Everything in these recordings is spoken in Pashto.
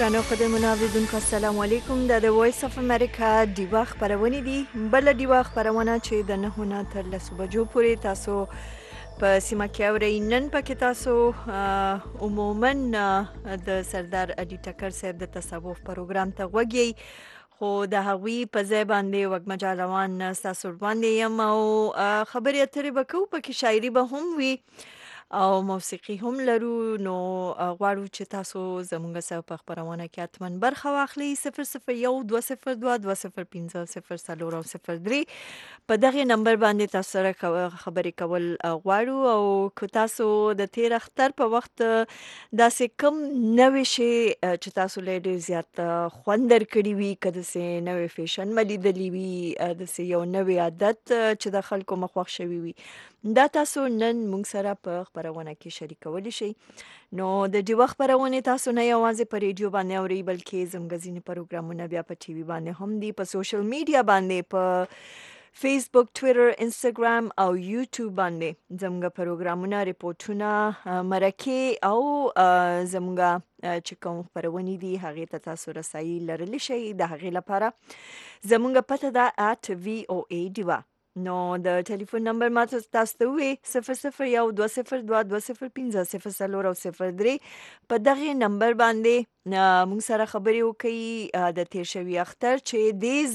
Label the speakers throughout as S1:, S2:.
S1: درنو قدرمنو اوریدونکو السلام علیکم. د وایس اف امریکا دیوا خبرونه دي. بل دیوا خبرونه چې د 9 نه تر 10 بجو پورې تاسو په سیمه کې اورئ. نن پکې تاسو عموما د سردار علي ټکر صاحب د تصوف پروګرام ته وګورئ، خو د هغوی په ځای باندې وګمجالوان تاسو باندې یم او خبرې اترې به کوو، پکې شاعري به هم وي او موسیقي هم لرو. نو غواړو چې تاسو زموږ سره په خبرونه کې حتما برخه واخلئ. 001 202 205 04 او 03 په دغه نمبر باندې تاسو سره خبرې کول غواړو. او که تاسو د تیر اختر په وخت داسې کم نوې شي چې تاسو له ډېر زیات خوند درکړي وي، که داسې نوې فیشن ملیدلی وي، داسې یو نوې عادت چې د خلکو مخوښ شوي وي، دا تاسو نن موږ سره په خبرونه کې شریکولی شئ. نو د ډیوه خبرونه تاسو نه یوازې په ریډیو باندې اورئ، بلکې زموږ ځینې پروګرامونه بیا په ټي وي باندې هم دي، په سوشل میډیا باندې، په فیسبوک، ټویټر، انستګرام او یوټیوب باندې زموږ پروګرامونه، ریپورټونه، مرکې او زموږ چې کوم خبرونه دي هغې ته تاسو رسایي لرلی شئ. د هغې لپاره زموږ پته ده @VOA دیوه. نو د ټلیفون نمبر ما تاسو ته ووی 001 202 205 04 او 03 په دغه نمبر باندې موږ سره خبرې وکړئ د تیر شوي اختر چې دې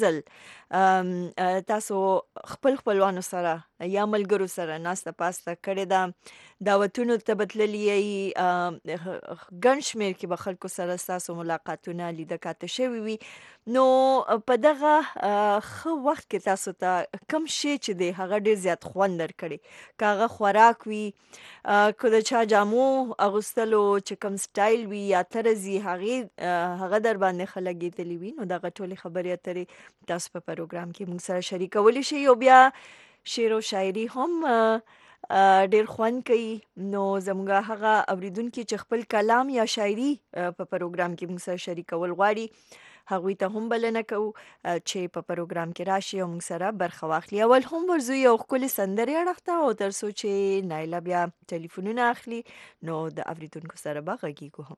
S1: ځل تاسو خپل خپلوانو سره یا ملګرو سره ناسته پاسته کړې ده، دعوتونو ته به تللي یئ، ګڼ شمېر کې به خلکو سره ستاسو ملاقاتونه لیده کاته شوي وي. نو په دغه ښه وخت کې تاسو ته کم شی چې دی هغه ډېر زیات خوند درکړي، که هغه خوراک وي، که د چا جامو اغوستلو چې کوم سټایل وي یا طرز وي، هغه در باندې ښه لګېدلي وي، نو دغه ټولې خبرې اترې تاسو په پروګرام کې موږ سره شریکولی شئ. او بیا شعر و شاعري هم ډیر خوند کوي. نو زموږ هغه اوریدونکي چې خپل کلام یا شاعري په پروګرام کې موږ سره شریکول غواړي، هغوی ته هم بلنه کوو چې په پروګرام کې راشي او موږ سره برخه واخلي. اول هم ورځو یو ښکلې سندرې اړخ ته، او تر څو چې نایله بیا ټلیفونونه اخلي، نو د اوریدونکو سره به غږیږو هم.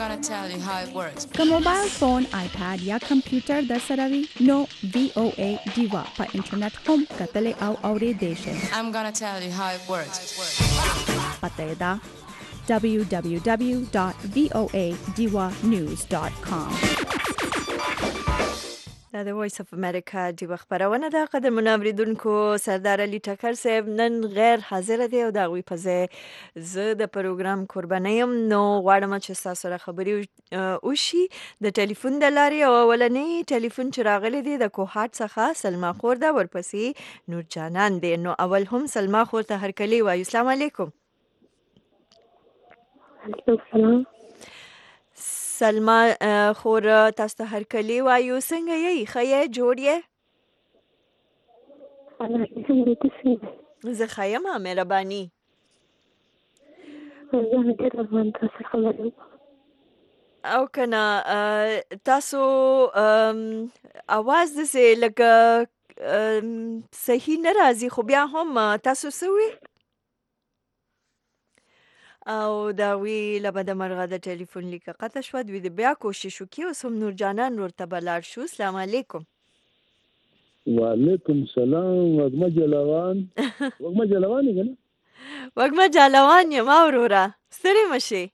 S2: gonna tell you how it works.
S3: که موبایل فون، آیپاد یا کمپیوټر در سره وي نو VOA ډیوا په انټرنیټ هم کتلی او اوریدلی شئ.
S2: I'm gonna tell you how it works.
S3: پته یې ده www.voadiwanews.com.
S1: دا د وایس اف امریکا ډیوه خپرونه ده. قدرمنو اوریدونکو، سردار علي ټکر صاحب نن غیر حاضر دی او د هغوی په ځای زه د پروګرام قرباني یم. نو غواړم چې ستاسو سره خبرې وشي د ټلیفون د لارې. او اولنی ټلیفون چې راغلی دی د کوهاټ څخه سلما خور ده، ورپسې نور جانان دی. نو اول هم سلما خور ته هرکلی وایو. السلام علیکم.
S4: علیکم السلام.
S1: سلما خور تاسو ته هرکلی وایو. څنګه یې؟ ښه یې؟ جوړ یې؟ زه ښه یم، مهرباني. او که نه تاسو اواز داسې لکه صحیح نه راځي، خو بیا هم تاسو څه وی؟ او دا وی لبه د مرغه د ټلیفون لیکه قطع شوه. دوی د بیا کوشش وکړي. اوس هم نور جانان ورته به لاړ شو. السلام علیکم.
S5: وعلیکم سلام. وږمه جلوان وږمه جلوان یې که نه؟
S1: وږمه جلوان یم وروره، ستړې مه شې.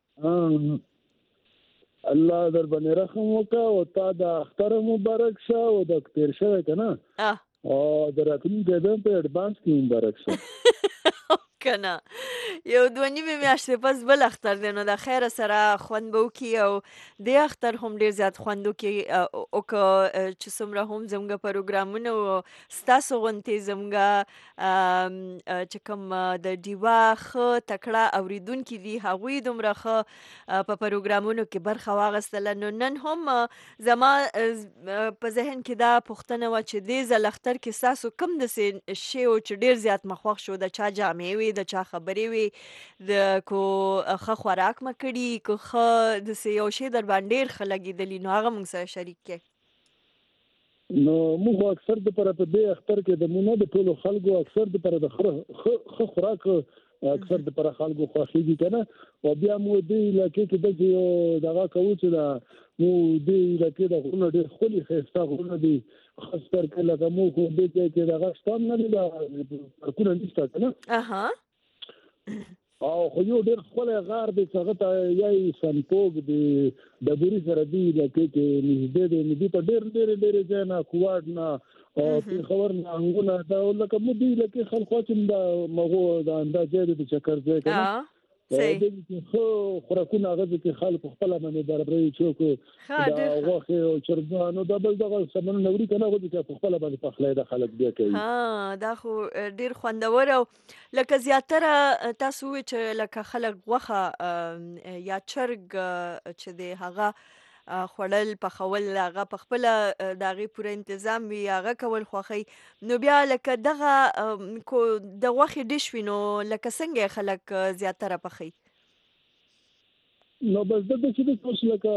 S5: الله در باندې رحم وکړه او تا د اختر مبارک شه او د تېر شوی که نه او د راتلونکي ډیم په اډوانس کې مبارک شه.
S1: که نه یو 2.5 میاشتې پس بل اختر دی، نو د خیره سره خوند به وکړي او دې اختر هم ډېر زیات خوند وکړي. او که چې څومره هم زموږ پروګرامونه او ستاسو غوندې زموږ چې کوم د ډیوا ښه تکړه اوریدونکي دي، هغوی دومره ښه په پروګرامونو کې برخه واخیستله. نو نن هم زما په ذهن کې دا پوښتنه وه چې دې ځل اختر کې ستاسو کوم داسې شی و چې ډېر زیات مو خوښ شو؟ د چا جامې وې، د چا خبرې وې، د کو ښه خوراک مه کړي، که ښه داسې یو شی در باندې ډېر ښه لګېدلي، نو هغه موږ سره شریک کړئ.
S5: نو موږ اکثر دپاره په دې اختر کې د مونږ نه د ټولو خلکو اکثر دپاره د ښه خوراک اکثر دپاره خلکو خوښېږي که نه. او بیا مو دې علاقې کې داسې یو دغه کوو چې مو دې علاقې د غرونه ډېر ښکلي ښایسته غرونه دي، خاص کر کې لکه مو خو دې ځای کې دغه شته هم نه دي، پارکونه نشته که نه. او خو یو ډېر ښکلی غار دی چې هغه ته یایي سنپوګ د ډبري سره دې علاقې کې نږدې دی. نو دې ته ډېرې ځای نه، کوواټ نه او پېښور نه، انګونه دا لکه مو دې علاقې خلکو چې د مغو دا ځای دی د چکر ځای که نه. دې کې ښه خوراکونه هغه کې خلک په خپله باندې برابروي، څوک د غوښې او چرګان او دا بل دغه سامانونه وړي که نه، هغه کې په خپله باندې پخلی د خلک بیا کوي.
S1: دا خو ډېر خوندور. او لکه زیاتره تاسو ووایئ چې لکه خلک غوښه یا چرګ چې دی هغه خوړل، پخول، هغه په خپله د هغې پوره انتظام وي، هغه کول خوښوي. نو بیا لکه دغه د غوښې ډش وي، نو لکه څنګه یې خلک زیاتره پخوي؟
S5: نو بس دلته چې دی اوس لکه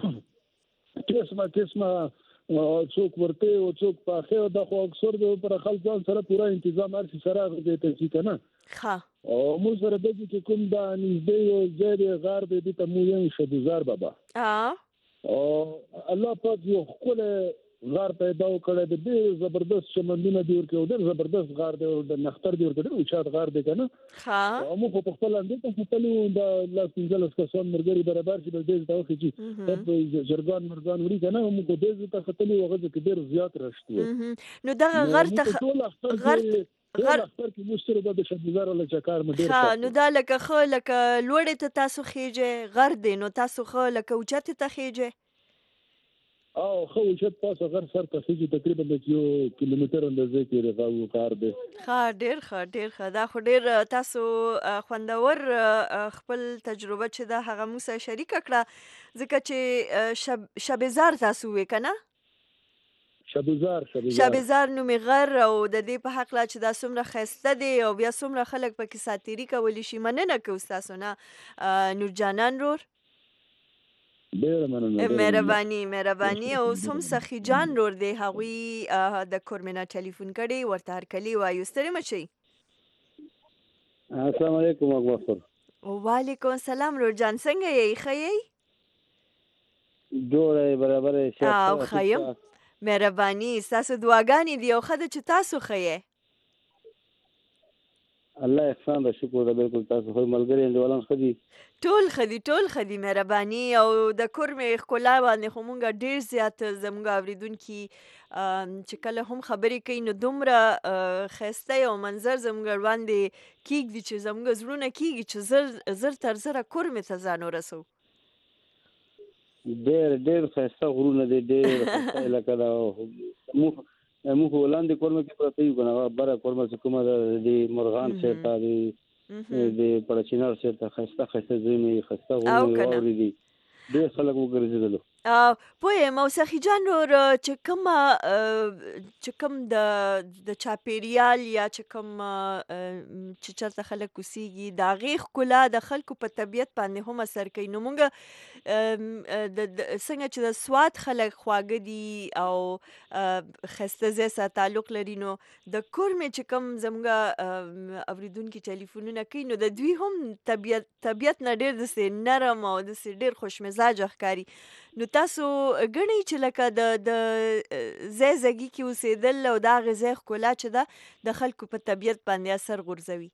S5: قسمه څوک ورته او څوک پاخه او دا خو اکثر د پر خلک ځان سره پوره انتظام هر څه سره غوډه ته شي کنه. او مو سره د دې کوم دا نږدې یو ځای غار دی ته مو یې شبوزار بابا. او الله پاک یو خپل غار پیدا وکړی دی، ډېر زبردست چمنونه دی ورکړي، ډېر زبردست غار دی، د نختر دی ورکړي، او چات غار دی کنه. او موږ په خپل اندې ته خپلو د لاس پنځلس کسان مرګري برابر چې بل دې ته وخت چې په جرګان مرګان وری کنه، موږ په دې ته خپلو هغه کې ډېر زیات راشتو.
S1: نو دا غر ته غر
S5: اختر کې مستره د شبوزار له چکار مډیر.
S1: نو دا لکه خو لکه لوړې ته تاسو خېجه غر دی، نو تاسو خو لکه اوچته ته خېجه
S5: او خو اوچت پاسه غر سر ته خېجه تقریبا د یو کیلومتر اندازې کې راغو غار دی.
S1: ډېر ښه دا خو ډېر تاسو خوندور خپل تجربه چې دا هغه موږ سره شریکه کړه، ځکه چې شبزار تاسو وې که نه؟ شبزار نومې غر، او د دې په هکله چې دا څومره ښایسته دی او بیا څومره خلک پکې ساتیري کولی شي. مننه کوو ستاسو نه نورجانان رور. مهرباني. او هم سخي جان رور دی، هغوی د کورمنا ټلیفون کړی، ورته هرکلی وایو. ستړي مه شئ.
S5: السلام علیکم.
S1: وعلیکم السلام رور جان، څنګه یې؟ ښه یې؟
S5: جوړه برابر
S1: او خیم مهرباني ستاسو دعاګانې دي او ښه ده چې تاسو ښه یې.
S5: الله احسان ده، شکر ده. بالکل تاسو خو ملګري انډیوالان ښه دي؟
S1: ټول ښه دي مهرباني. او د کور مې ښکلا باندې خو مونږ ډېر زیات زموږ اورېدونکي چې کله هم خبرې کوي نو دومره ښایسته یو منظر زموږ وړاندې کېږدي چې زموږ زړونه کېږي چې زر تر زره کور مې ته ځان ورسوو.
S5: ډېر ښایسته غرونه دي، ډېر ښایسته علاقه ده. موږ ولاندې کورمه کې پراته یو کنه، بره کورمه چې کومه ده د مرغان سیرته د پړچینار سیرته ښایسته ځایونه، ښایسته غرونه واورې دي، ډېر خلک وګرځېدلو.
S1: پوه یم. او سخي جان ورور چې کوم د چاپېریال یا چې کوم چې چېرته خلک اوسېږي د هغې ښکلا د خلکو په طبیعت باندې هم اثر کوي. نو مونږ څنګه چې د سوات خلک خواږه دي او ښایسته ځای سره تعلق لري، نو د کورمې چې کوم زموږ اورېدونکي ټلیفونونه کوي نو د دوی هم طبیعت نه ډېر داسې نرم او داسې ډېر خوشمزاجه ښکاري. نو تاسو ګڼئ چې لکه د ځای زګي کې اوسېدل او د هغې ځای ښکلا چې ده د خلکو په طبیعت باندې اثر غورځوي؟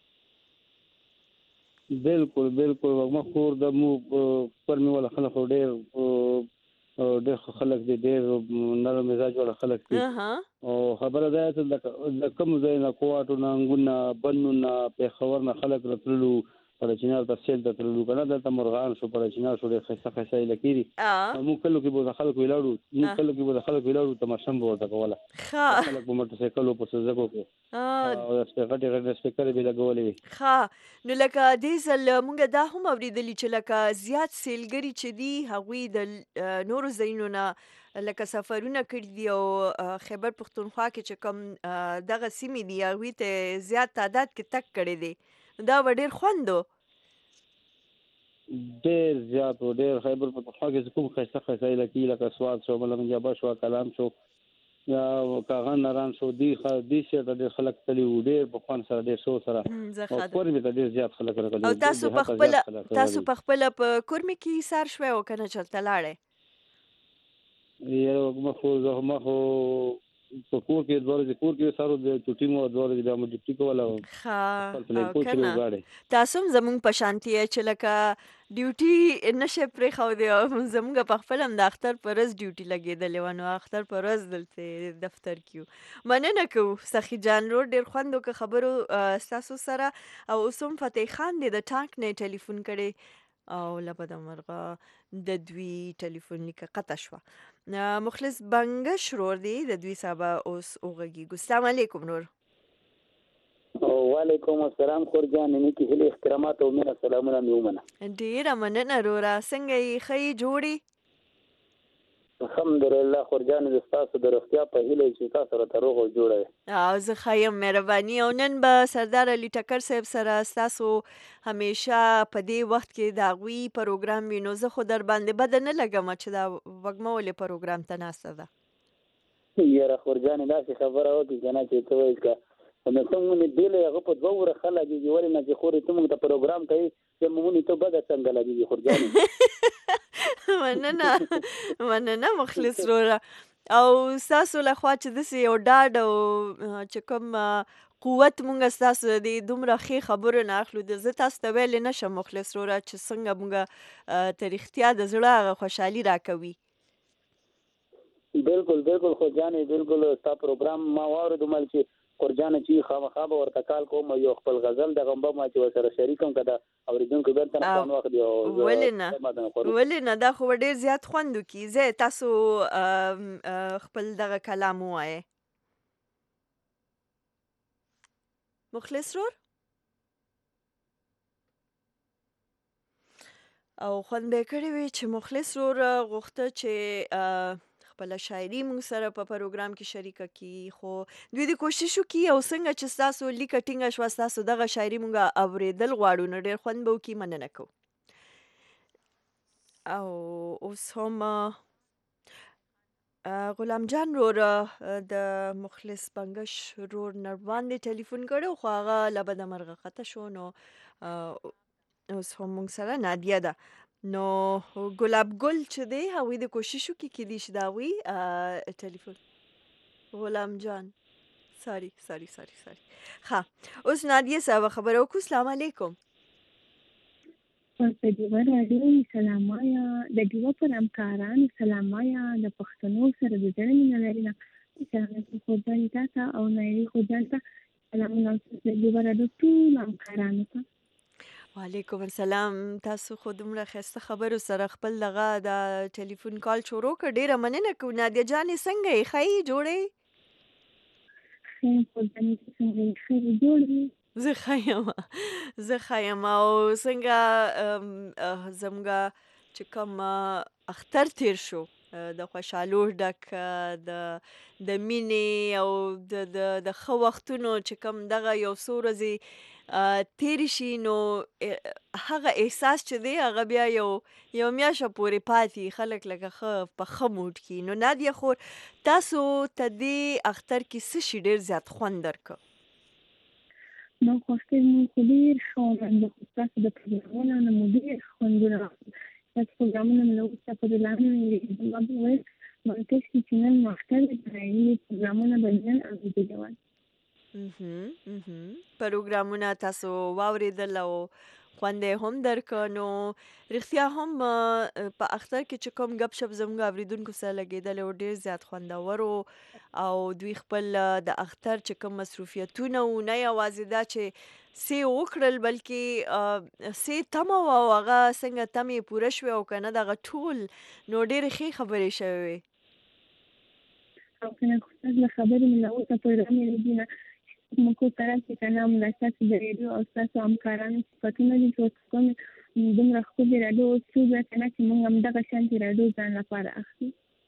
S5: بالکل وږمه خور د مو پر مې ولا خلک ډېر خلک دي، ډېر نرم مزاج والا خلک دي. او خبره دا ده چې د کوم ځای نه کوټو نه انګون نه بنو نه پېښور نه خلک راتللو، پړچینار ته سیل ته تللو کنه، دلته مرغان شو، پړچینار شو، ډېر ښایسته علاقې دي. موږ کلو کې به د خلکو ولاړو تماشا به ورته کوله، خلک په موټرسایکلو په سوزکو کې او غټې سپیکرې به لګولې وي.
S1: نو لکه دې ځل مونږ دا هم اورېدلي چې لکه زیات سیلګري چې دي هغوی د نورو ځایونو نه لکه سفرونه کړي دي او خیبر پښتونخوا کې چې کوم دغه سیمې دي هغوی ته زیات تعداد کې تګ کړی دی. دا به ډېر خوند و.
S5: ډېر زیات و، ډېر خیبر پښتونخوا کې کوم ښایسته علاقې لکه سوات شو، ملنګجابه شو، کلام شو یا کاغان ناران شو، دې سیټ ډېر خلک تللي وو، ډېر په خوند سره، ډېر شو سره، او کورمې ته ډېر زیات خلک راغلي.
S1: او تاسو په خپله په کورمې کې ایسار شوی او که نه چلته لاړئ؟
S5: ما خو په کور کې دوه ورځې کور کې سارو د چوټي مو دوه ورځې بیا مو ډیوټي کوله.
S1: او که نه تاسو هم زموږ په شانتي یې چې لکه ډیوټي نشئ پرېښودی او زموږ په خپله هم د اختر په ورځ ډیوټي لګېدلې وه، نو اختر په ورځ دلته دفتر کې یو. مننه کوو سخي جان رور، ډېر خوند وکړه خبرو ستاسو سره. او اوس هم فتح خان دی د ټانک نه ټلیفون کړی او له بده مرغه د دوی ټلیفون لیکه قطع شوه. مخلص بنګش رور دی د دوی صاحبه اوس وغږیږو. السلام علیکم رور.
S4: وعلیکم السلام خور جان، نیکې هیلې احترامات او مینه سلامونه مې ومنه.
S1: ډېره مننه روره، څنګه یې ښه یې جوړې؟
S4: الحمدلله خور جان، د ستاسو د روغتیا په هیله چې تاسو راته روغ او جوړه یې.
S1: او زه ښه یم مهرباني. او نن به سردار علي ټکر صاحب سره ستاسو همیشه په دې وخت کې د هغوی پروګرام وي، نو زه خو در باندې بده نه لګم چې دا وږمه ولې پروګرام ته ناسته ده.
S4: یاره خور جانې داسې خبره وکړي که نه چې ته وایې که نو ته مونې بېله هغه په دوه وره ښه لګېږي، ولې نه چې خورې ته مونږ ته پروګرام کوي چې مونې ته بده څنګه لګېږي خور جانې.
S1: مننه مخلص روره. او ستاسو لخوا چې داسې یو ډاډ او چې کوم قوت مونږ ستاسو د دې دومره ښې خبرو نه اخلو، زه تاسو ته ویلی نشم مخلص روره چې څنګه مونږ ته رښتیا د زړه هغه خوشحالي راکوي.
S4: بالکل خو جانې بالکل ستا پروګرام ما واورېدو مال چې قرجانه چې خامخا به ورته کال کوم یو خپل غزل دغه به ما چې ورسره شریکم که د اورېدونکو بېرته نه خوند واخلي.
S1: ولې نه، دا خو به ډېر زیات خوند وکړي. زه تاسو خپل دغه کلام ووایئ مخلص رور. او خوند به یې کړی وي چې مخلص رور غوښته چې خپله شاعري مونږ سره په پروګرام کې شریکه کړي، خو دوی دې کوشش وکړي او څنګه چې ستاسو لیکه ټینګه شوه ستاسو دغه شاعري مونږ اورېدل غواړو، نو ډېر خوند به وکړي. مننه کوو. او اوس هم غلام جان رور د مخلص بنګش رور نه وړاندې ټلیفون کړی خو هغه له بده مرغه قطع شو، نو اوس هم مونږ سره نادیه ده. نو ګلاب ګل چې دی هغوی د کوشش وکړي کیدای شي د هغوی ټلیفون غلام جان ساري ښه اوس نادیه صاحبه خبره وکړو. السلام علیکم.
S6: په ډیوه راډیو سلام وایا، د ډیوه پر همکارانو سلام وایا، د پښتنو سره د زړه مینه لرله. سلام خوږجانې تا ته او نایلې خوږجان ته سلامونه د ډیوه راډیو ټولو همکارانو ته.
S1: وعلیکم السلام. تاسو خو دومره ښایسته خبرو سره خپل دغه د ټلیفون کال شروع کړ، ډیره مننه کوو. نادیه جانې څنګه یې، ښه یې، جوړ یې؟
S6: ښه خوږجانې ته څنګه یې، ښه یې، جوړ یې؟
S1: زه ښه یم. او څنګه زموږ چې کوم اختر تیر شو د خوشحالو ډک د مینې او د ښه وختونو چې کوم دغه یو څو ورځې تیرې شي، نو هغه احساس چې دی هغه بیا یو میاشته پورې پاتې، خلک لکه ښه په ښه موډ کې. نو نادیه خور، تاسو ته دې اختر کې څه شي ډېر زیات خوند درکړ؟
S6: ما خوښتل مو خو ډېر ښه ومنده، خو ستاسو د پروګرامونو نه مو ډېر خوندونه واخیستل. ستاسو پروګرامونه مې له وروسته په دلانه ما به ویل منطق کې چې نن مو اختر دی، په نایلې پروګرامونه به مې نن اورېدلي وای.
S1: پروګرامونه تاسو واورېدل او خوند یې هم درکړ. نو رښتیا هم په اختر کې چې کوم ګپ شپ زموږ اورېدونکو سره لګېدلی و ډېر زیات خوندور و، او دوی خپل د اختر چې کوم مصروفیتونه وو، نه یوازې دا چې څه یې وکړل بلکې څه یې تمه وه او هغه څنګه تمې یې پوره شوې او که نه دغه ټول، نو ډېرې ښې خبرې شوې وې.
S6: او که نه خو ستاسو له خبرې مې له اوسه پروګرام یې لګي نه موږ کور ته راشي که نه همدا ستاسو د ریډیو او ستاسو همکارانو صفتونه دي چې اوس کوم دومره ښکلې راډیو اوس څو بیا که نه چې موږ همدغه شانتې راډیو ځان لپاره اخلي.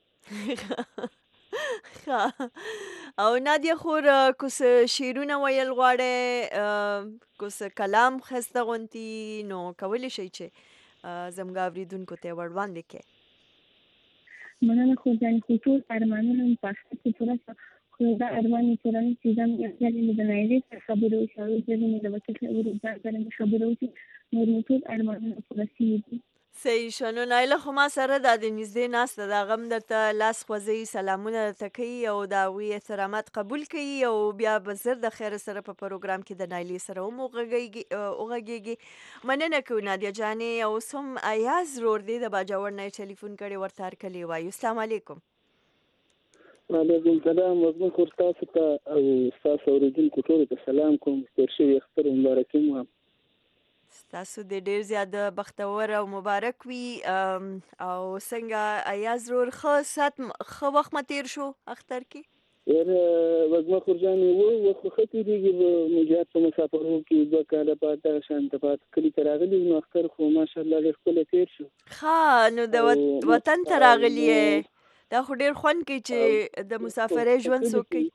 S1: او نادیه خور، که څه شعرونه ویل غواړئ، که څه کلام ښایسته غوندې، نو کولی شئ چې زموږ اورېدونکو ته یې ور وړاندې کړئ.
S6: مننه خوږجانې، خو ټول ارمانونه مې په اختر کې پوره شوه، خو دا ارمان مې پوره نه شي. دا یو ځل مې د نایلې سره خبرې وشي او یو ځل مې د وکیل ورځان سره مې خبرې وشي، نور مې ټول ارمانونه پوره شوي دي.
S1: صحیح شو. نو نایله خو ما سره دا د نږدې ناسته ده، هغه هم درته لاس خوځوي، سلامونه درته کوي او د هغوی احترامات قبول کوي، او بیا به زر د خیره سره په پروګرام کې د نایلې سره هم وغږیږي. مننه کوو نادیه جانې. او اوس هم ایاز رور دی د باجوړ نه یې ټلیفون کړی، ورته هرکلی وایو. السلام علیکم.
S4: وعلیکم السلام. مضمون خور تاسو ته او ستاسو اورېدونکو ټولو ته سلام کوم. تېر شوي اختر مبارکي مو هم
S1: ستاسو د ډېر زیات بختور او مبارک وي. او څنګه ایاز رور، ښه وخت مو تېر شو اختر کې؟
S4: وږمه خورجانې وخت خو ښه تېرېږي. مجاهد په مسافرو کې 2 کاله بعد دغه شانته پاتې کلي ته راغلي، نو اختر خو ماشاءالله ډېر ښکلی تېر شو.
S1: ښه، نو د وطن ته راغلي یې، دا خو ډېر خوند کوي چې د مسافرۍ ژوند څوک کوي.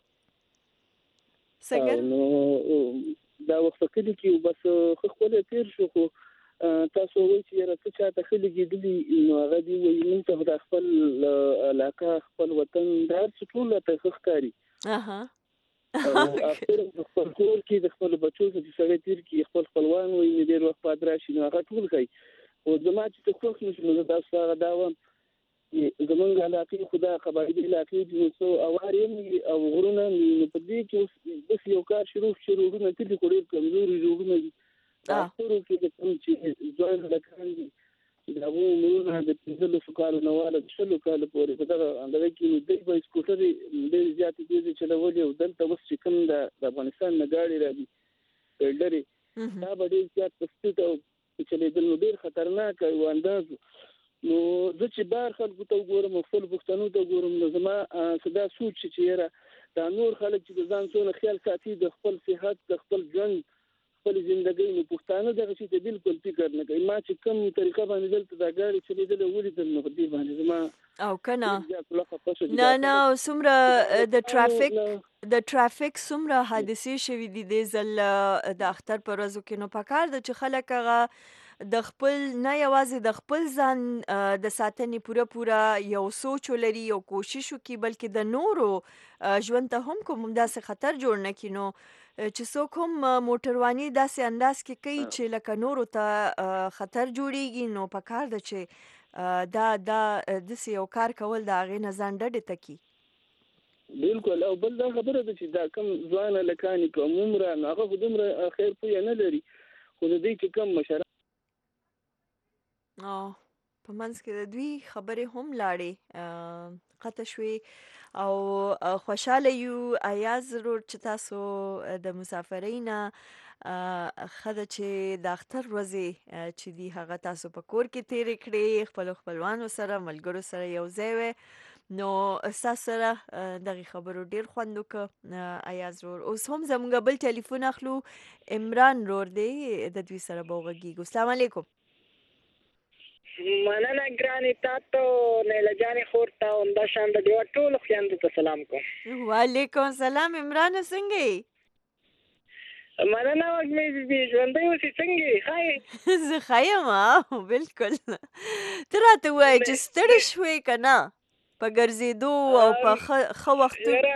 S1: څنګه؟
S4: نو دا وخت په کلي کې بس ښه ښکلی تېر شو. خو تاسو وایئ چې یاره څه چاته ښه لګېدلي، نو هغه دې وایي موږ ته د خپل علاقه خپل وطن دا هر څه ټول راته ښه ښکاري. او اختر په خپل کور کې د خپلو بچو سره چې سړی تېر کړي، خپل خپلوان وایي ډېر وخت بعد راشي، نو هغه ټول ښایي. خو زما چې ته خوښ نه شو، نو زه تاسو ته هغه دا وایم چې زمونږ علاقې خو دا قبایلي علاقې دي، نو څو اوار یې او غرونه، نو په دې کې اوس بس یو کار شروع چې روډونه کلي خو ډېر کمزوري روډونه دي. په اخترو کې د کوم چې ځوان هلکان دي چې د هغو عمرونه د 15 کالو نه واله 20 کالو پورې په دغه کې نو دوی به سکوټرې ډېرې زیاتې تېزې چلولې، او دلته اوس چې کوم د افغانستان نه ګاډي راځي فیلډرې، دا به ډېر زیات په سپیډ او چلېدل، نو ډېر خطرناک یو انداز. نو زه چې بهر خلکو ته وګورم او خپلو پښتنو ته وګورم، نو زما څه دا سوچ چې یاره دا نور خلک چې د ځان څونه خیال ساتي د خپل صحت، د خپل ژوند، خپل زندګۍ، نو پښتانه دغه شي ته بالکل فکر نه کوي. ما چې کوم طریقه باندې دلته دا ګاډي چلېدلی ولیدل، نو په دې باندې زما
S1: او که نه نه څومره د ټرافیک څومره حادثې شوي دي دې ځل د اختر په ورځو کې، نو پکار ده چې خلک هغه د خپل نه یوازې د خپل ځان د ساتنې پوره یو سوچ ولري، یو کوشش وکړي، بلکې د نورو ژوند ته هم کوم داسې خطر جوړ نه کړي. نو چې څوک هم موټرواني داسې انداز کې کوي چې لکه نورو ته خطر جوړیږي، نو پکار ده چې دا داسې یو کار کول د هغې نه ځان ډډې ته کړي.
S5: بالکل. او بل دا خبره ده چې دا کم ځوان هلکان که عمومره نو هغه خو دومره خیر پویه نه لري، خو د دوی چې کم مشران
S1: په منځ کې د دوی خبرې هم لاړې قطع شوې او خوشحاله یو ایاز ضرور چې تاسو د مسافرۍ نه ښه ده چې د اختر ورځې چې دي هغه تاسو په کور کې تېرې کړې، خپلو خپلوانو سره ملګرو سره یو ځای وې. نو ستاسو سره دغې خبرو ډېر خوند وکړ ایاز رور. اوس هم زموږ بل ټلیفون اخلو، عمران رور دی، د دوی سره به وغږیږو. السلام علیکم.
S7: مننه ګرانې تاته نیله جانې خور ته همداشان د ډېوه ټولو خویندو ته سلام کوم.
S1: وعلیکم السلام. عمرانه څنګه یې؟
S7: مننه وږمې بیبي، ژوندی اوسې څنګه یې؟ ښه یې؟
S1: زه ښه یم بلکل. ته راته ووایې چې ستړې شوې که نه په ګرځېدو او په ښه وختونو؟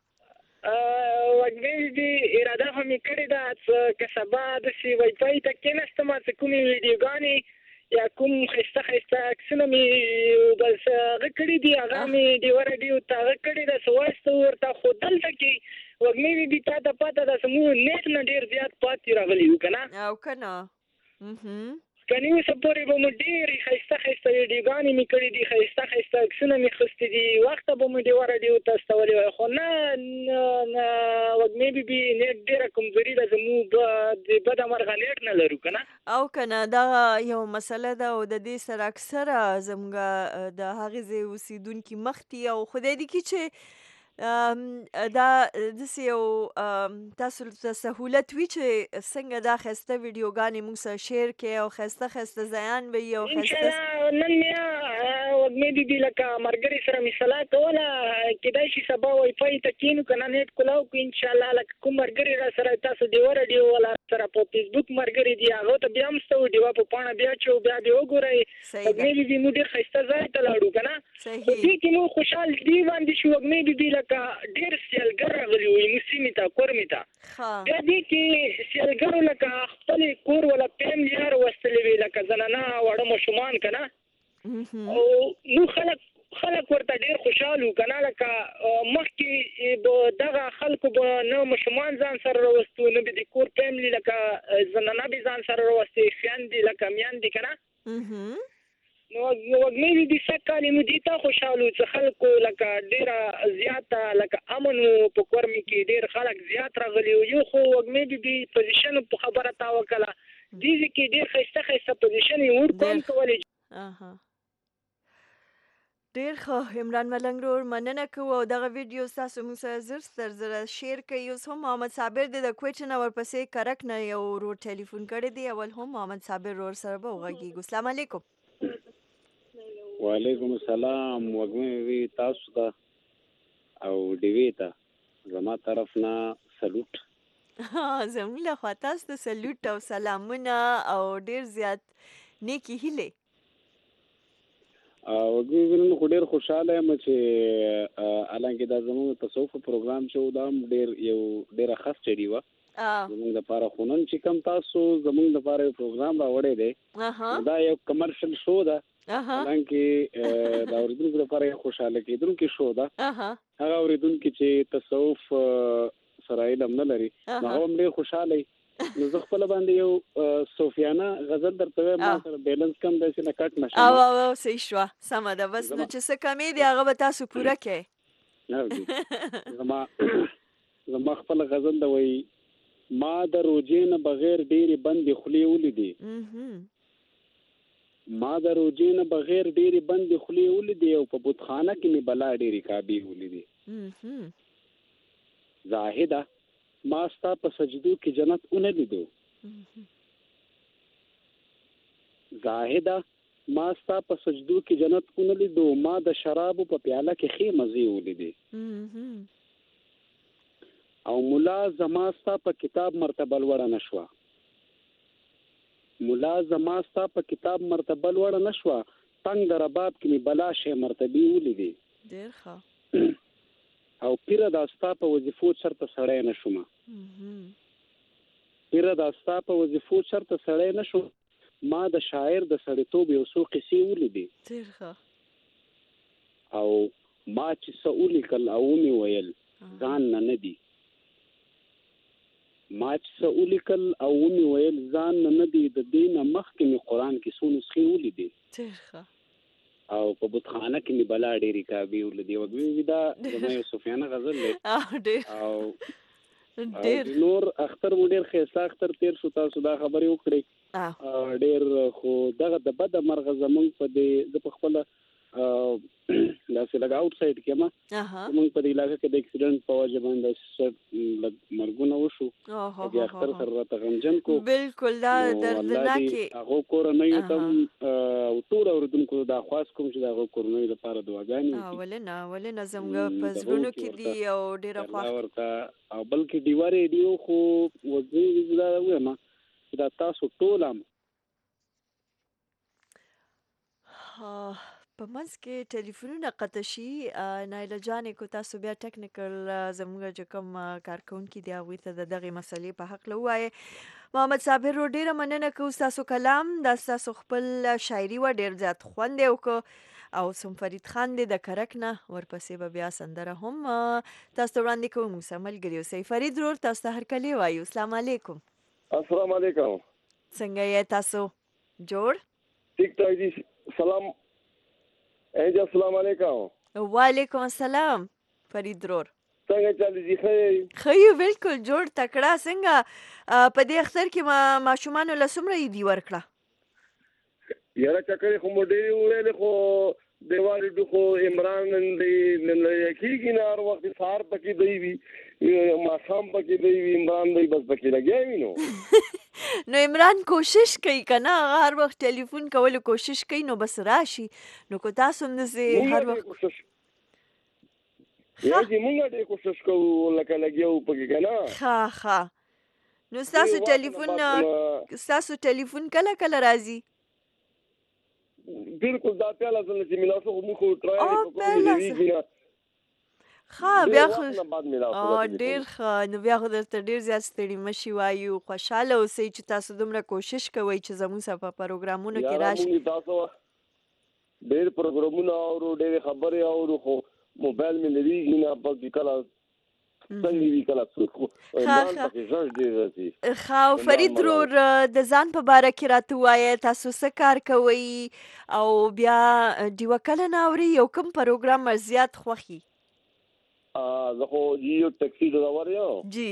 S7: وږمې بیبي اراده خو مې کړې ده که سبا داسې وایفای ته کېناستم چې کومې ویډیوګانې یا کوم ښایسته ښایسته عکسونه مې بس هغه کړي دي، هغه مې ډېوه راډیو ته هغه کړي ده، څه وایسته ورته. خو دلته کې وږمې بیبي تا ته پته ده زموږ نیټ نه ډېر زیات پاتې راغلي وو که نه؟
S1: او که نه
S7: که نه اوسه پورې به مو ډېرې ښایسته ښایسته ویډیوګانې مې کړي دي، ښایسته ښایسته عکسونه مې اخیستي دي، وخته به مو ډېوه راډیو ته استولې وای. خو نه وږمې بیبي نیټ ډېره کمزوري ده زموږ، د بده مرغه نیټ نه لرو که نه؟
S1: او که نه دغه یو مسله ده او د دې سره اکثره زموږ د هغې ځای اوسېدونکي مخ دي. او خدای دې کړي چې دا داسې یو تاسو ته سهولت وي چې څنګه دا ښایسته ویډیوګانې موږ سره شیر کړئ او ښایسته ښایسته ځایان به وي او
S7: انشاءالله. نن میا وږمې بیبي لکه ملګري سره مې سلا کوله، کیدای شي سبا وایفای ته کښېنو که نه نیټ کولاو کړو انشاءالله. لکه کوم ملګري را سره تاسو ډېوه راډیو والا سره په فیسبوک ملګري دي هغو ته بیا هم ستو ډېوه په پاڼه بیا چو بیا دې وګورئ. وږمې بیبي موږ ډېر ښایسته ځای ته لاړو که نه؟ خو دې کې موږ خوشحال دې باندې شو وږمې بیبي لکه ډېر سیالګر راغلي وو زموږ سیمې ته کورمې ته. بیا دې کې سیالګرو لکه خپلې کور والا فیملي هر وستلې وې لکه زنانه واړه ماشومان که نه؟ او موږ خلک ورته ډېر خوشحال وو که نه؟ لکه مخکې به دغه خلکو به نه ماشومان ځان سره راوستو، نه به د کور فیملي لکه زنانه به ځان سره راوستې، خویندې لکه میندې که نه؟ نو وږمې بیبي سږ کال یې موږ دې ته خوشحال وو چې خلکو لکه ډېره زیاته لکه امن وو په کورمې کې، ډېر خلک زیات راغلي وو. یو خو وږمې بیبي پوزیشن په خبره تا وکړه، دې ځای کې ډېر ښایسته ښایسته پوزیشن یې ورته هم کولی.
S1: ډېر ښه عمران ملنګ رور، مننه کوو او دغه ویډیو ستاسو موږ سره زر تر زره شیر کړئ. اوس هم محمد صابر دی د کویټ نه، ورپسې کرک نه یو رور ټلیفون کړی دی. اول هم محمد صابر رور سره به وغږیږو. السلام علیکم.
S8: وعلیکم السلام. وږمې بیبي تاسو ته او ډیوې ته زما طرف نه سلوټ.
S1: زموږ له خوا تاسو ته سلوټ او سلامونه او ډېر زیات نیکې هیلې.
S8: وږمې بیبي نن خو ډېر خوشحاله یم چې حالانکې دا زموږ تصوف پروګرام چې و دا هم ډېره ښه سټډي وه زموږ دپاره. خو نن چې کوم تاسو زموږ دپاره یو پروګرام راوړی دی دا یو کمرشل شو ده، حالانکې د اورېدونکو لپاره یو خوشحاله کېدونکې شو ده. هغه اورېدونکي چې تصوف سره علم نه لري نو هغه هم ډېر خوشحاله وي. نو زه خپله باندې یو صوفیانه غزل درته وایم، ما سره بیلنس کم داسې نه کټ نه شم.
S1: او صحیح شوه، سمه ده. بس نو چې څه کمې دي هغه به تاسو پوره کړئ.
S8: زما خپله غزل ده وایي ما د روجې نه بغیر ډېرې بندې خولې ولیدې، ما د روجې نه بغیر ډېرې بندې خولې ولیدې او په بتخانه کې مې بلا ډېرې کعبې ولیدې. زاهده ما ستا په سجدو کې جنت ونه لیدو، زاهده ما ستا په سجدو کې جنت ونه لیدو، ما د شرابو په پیاله کې ښې مزې ولیدې. او ملا زما ستا په کتاب مرتبه لوړه نه شوه، ملا زما ستا په کتاب مرتبه لوړه نه شوه، تنګ د رباب کې مې بلا شی مرتبې ولیدې. او پیره دا ستا په وظیفو چرته سړی نه شومه، پیره دا ستا په وظیفو چرته سړی نه شو ما د شاعر د سړیتوب یو څو قصې ولیدې
S1: ډېر ښه
S8: او ما چې څه ولیکل او ومې ویل ځان نه دي ما چې څه ولیکل او ومې ویل ځان نه دي د دې نه مخکې مې قرآن کې څو نسخې ولیدې
S1: ډېر ښه
S8: او په بتخانه کې مې بلا ډېرې کعبې ولیدې وګوي دا زما یو صوفیانه غزل دی او نور اختر مو ډېر ښایسته اختر تېر شو تاسو دا خبرې وکړې ډېر خو دغه د بده مرغه زمونږ په دې زه په خپله داسې لږ آوټ سایډ کې یم زمونږ په دې علاقه کې د اکسیډنټ په وجه باندې لږ مرګونه وشو د اختر سره راته غمجن کو
S1: بالکل دا دردناک
S8: هغو کورنیو ته او ټولو اورېدونکو دا خواست کوم چې د هغو کورنیو لپاره دعاګانې
S1: ولې نه زموږ په زړونو کې دي او ډېره خوښ
S8: ورته او بلکې ډیوه ریډیو خو وزې دا وایم چې دا تاسو ټول هم
S1: په منځ کې ټلیفونونه قطع شي نایله جانې کو تاسو بیا ټیکنیکل زموږ چې کوم کارکونکي دي هغوی ته د دغې مسلې په هکله ووایې محمد صابر ډېره مننه کوو ستاسو کلام دا ستاسو خپل شاعري وه ډېر زیات خوند یې وکړو او سم فرید خان دی د کرک نه ورپسې به بیا سندره هم تاسو ته وړاندې کوو موږ سره ملګري اوسئ فرید ورور تاسو ته هرکلی وایو السلام علیکم
S9: السلام علیکم
S1: څنګه یې تاسو جوړ
S9: ٹھیک ٹھاک جی سلام ایجا السلام علیکم
S1: وعلیکم السلام فرید ورور
S9: څنګه چالي دي
S1: خیو بالکل جوړ تکړه څنګه په دې اختر کې ماشومانو له څومره عیدي ورکړه
S9: یاره چکرې خو مو ډېرې وویلې خو دیوالې ډو خو عمران دی کېږي نه هر وخت سهار پکې دی وي ماښام پکې دی وي عمران دی بس پکې لګیا وي
S1: نو عمران کوشش کوي که نه هغه هر وخت ټلیفون کولو کوشش کوي نو بس راشي نو که تاسو هم داسې هر وخت
S9: مونږ ډېر کوشش کوو لکه لګیا وو پکې که نه
S1: ښه نو ستاسو ټلیفون کله کله راځي
S9: بالکل دا پیاله ځله چې ملاسو خو موږ خو ټرای
S1: بیا خو ډېر ښه نو بیا خو درته ډېر زیات ستړي مشي وایو خوشحاله اوسئ چې تاسو دومره کوشش کوئ چې زموږ سره په پروګرامونو کې راشئ
S9: تاسو ډېر پروګرامونه اورو ډېرې خبرې اورو خو موبایل مې لرېږي نه بلکې کله څنګه وي کله
S1: ښه فرید ورور د ځان په باره کې راته ووایه تاسو څه کار کوئ او بیا ډیوه کله نه اورئ یو کوم پروګرام زیات خوښي
S9: زه خو یو ټیکسي ډرایور یم
S1: جی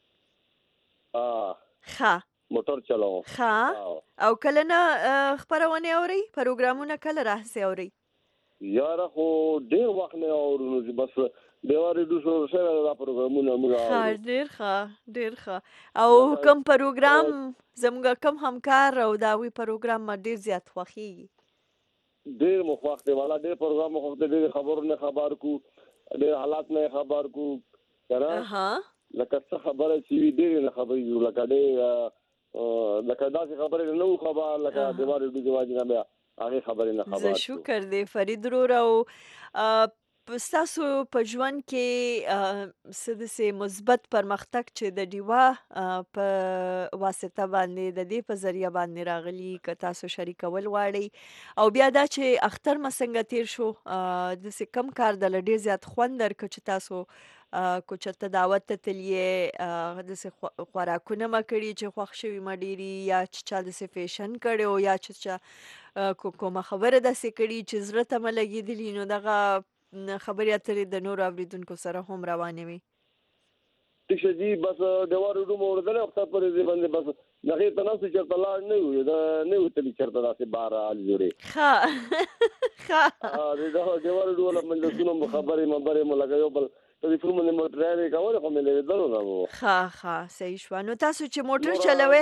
S9: ښه موټر چلاوم
S1: ښه او کله نه خپرونې اورئ پروګرامونه کله راهسې اورئ
S9: یاره خو ډېر وخت نه اورو نو بس دیوارې ډو شروع شوی دا پروګرامونه موږ اورو
S1: ډېر ښه او کوم پروګرام زموږ کوم همکار او د هغوی پروګرام ما ډېر زیات خوښېږي
S9: ډېر مو خوښ دی والا ډېر پروګرام مو خوښ دی ډېر خبرو نه خبر کو ډېر حالات نه خبر کو که نه لکه څه خبره چې وي ډېرې نه خبرېږو لکه ډېر لکه داسې خبرې نه وو خبر لکه دیوارې ډو د وجې نه بیا هغې خبرې نه خبر
S1: زه شکر دی فرید ورور او ستاسو په ژوند کې څه داسې مثبت پرمختګ چې د ډیوه په واسطه باندې د دې په ذریعه باندې راغلي که تاسو شریکول غواړئ او بیا دا چې اختر مو څنګه تیر شو داسې کم کار درله ډېر زیات خوند درکړه چې تاسو کو چېرته دعوت ته تللي داسې خوراکونه مو کړي چې خوښ شوي مو ډېرې یا چې چا داسې فیشن کړی و یا چې چا کومه خبره داسې کړي چې زړه ته مو لګېدلي نو دغه خبرې اترې د نورو اورېدونکو سره هم روانې وي
S9: ٹھیک شه جی بس دیوار ډو مو اورېدلی اختر پر دې باندې بس هغې ته ناستو چېرته لاړ نه وو نه وو تلي چېرته داسې بار حال جوړې دیوار ډو له مجلسونو مو خبرې مبرې مو لکه یو بل ټلیفون باندې مو ډرایوې کولې خو مې لرېدلو نه وو
S1: ښه صحیح شوه نو تاسو چې موټر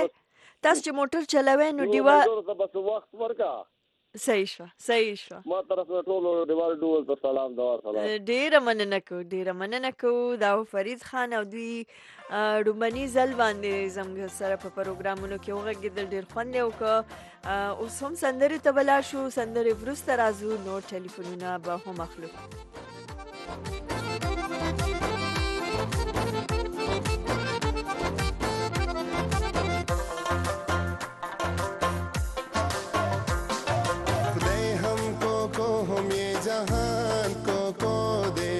S1: چلوئ نو ډیوه
S9: بس وخت ورکړه
S1: صحیح شوه
S9: ما طرف نه ټولو دیوال ډول ته سلام
S1: ډېره مننه کوو دا فرید خان او دوی لومړني ځل باندې زموږ سره په پروګرامونو کې وغږېدل ډېر خوند یې وکړه اوس هم سندرې ته به لاړ شو سندرې وروسته راځو نور ټلیفونونه به هم اخلو
S10: जहान को दे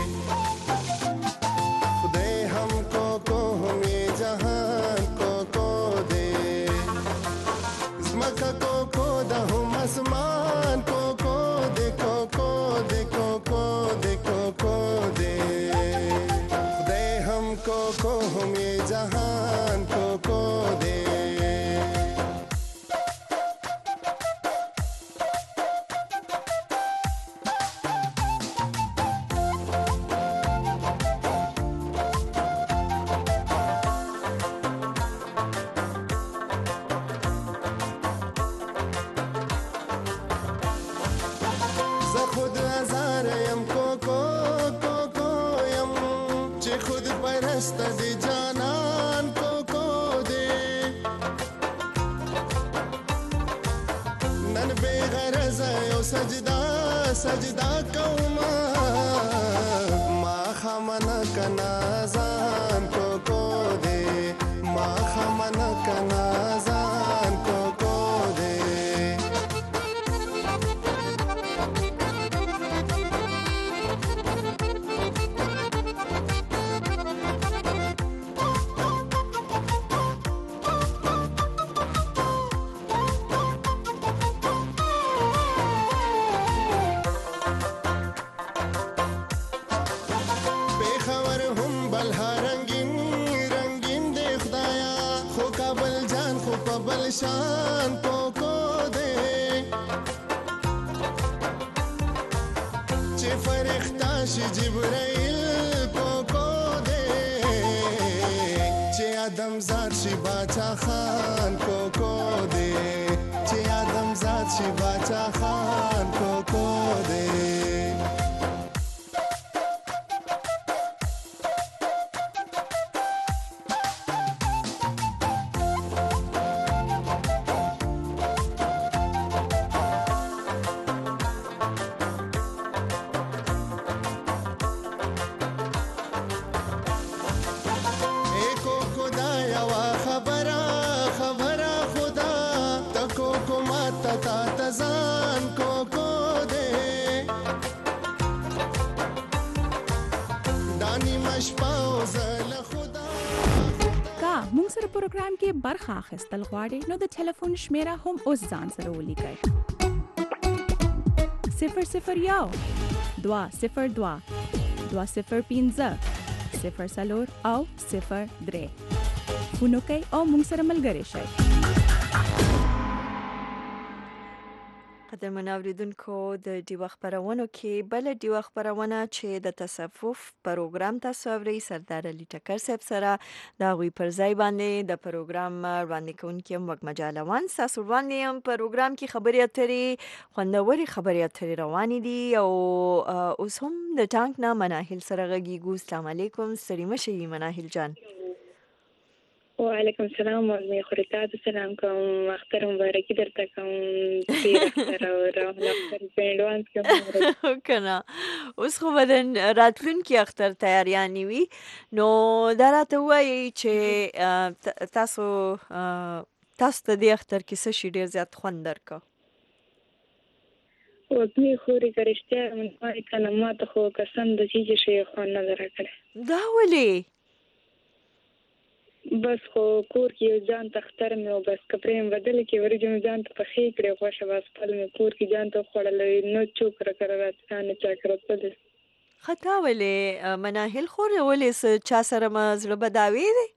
S10: खुदे हमको ये जहान को दे इस मक्का को दहुम आसमान को दे को दे को दे खुदे हमको ये जहान को दे دی جانان کو دے نن بے غرض یو سجدہ کوما ما خمن کنازان کو دے ما خمن کنازان کو دے शान को दे चे फरिश्ता जिब्राइल को दे चे आदमजाद शी बादशाह खान को दे चे आदमजाद शी बादशाह खान को दे
S3: پروګرام کې برخه اخیستل غواړئ نو د ټلیفون شمیره هم اوس ځان سره ولیکئ 001 202 205 04 او 03 فون وکئ او موږ سره ملګري شئ.
S1: قدرمن اوریدونکو د ډیوه خبرونو کې بل ډیوه خبرونه چې د تصوف پروګرام تاسو اورئ سردار علي ټکر صاحب سره دا غوي پر ځای باندې د پروګرام وړاندې کوونکی وګ مجالوان تاسو باندې هم پروګرام کې خبري اترې خوندوري خبري اترې روانې دي او اوس هم د ټانک نه مناهل سره غږیږو. السلام علیکم ستړي مشي مناهل جان.
S6: وعلیکم السلام ورحمة الله السلام کوم اختر مبارکي درته کوم ډیر اختر او اختر پیډوان کوم
S1: کنه اوس خو بدن راتلونکي اختر تیاریانی وي نو دراته وایي چې تاسو ته د اختر کې څه شي ډیر زیات خوند درکو
S6: او دې خوري کرشته من پای کنه ما ته خو قسم د چې شي خوند نه درکړه
S1: دا ولې
S6: بس خو کور کې ځان تختر مې او بس کپریم بدل کې ورجم ځان ته پخې کړې خوښه واس خپل مې کور کې ځان ته خړلې نو چوک راکړه چا کړته
S1: خطا ولې مناهل خورې ولې چا سره ما زړه بداوي دي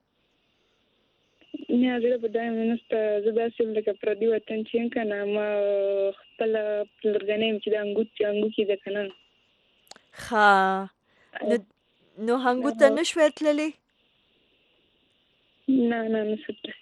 S6: نه زړه بداوي نهسته زدا سیم لکه پردي وطن چې کنه ما خپل لرګنیم چې د انګو کې ده کنه
S1: ها نو هنګو ته نشوي تللی
S6: نه نسته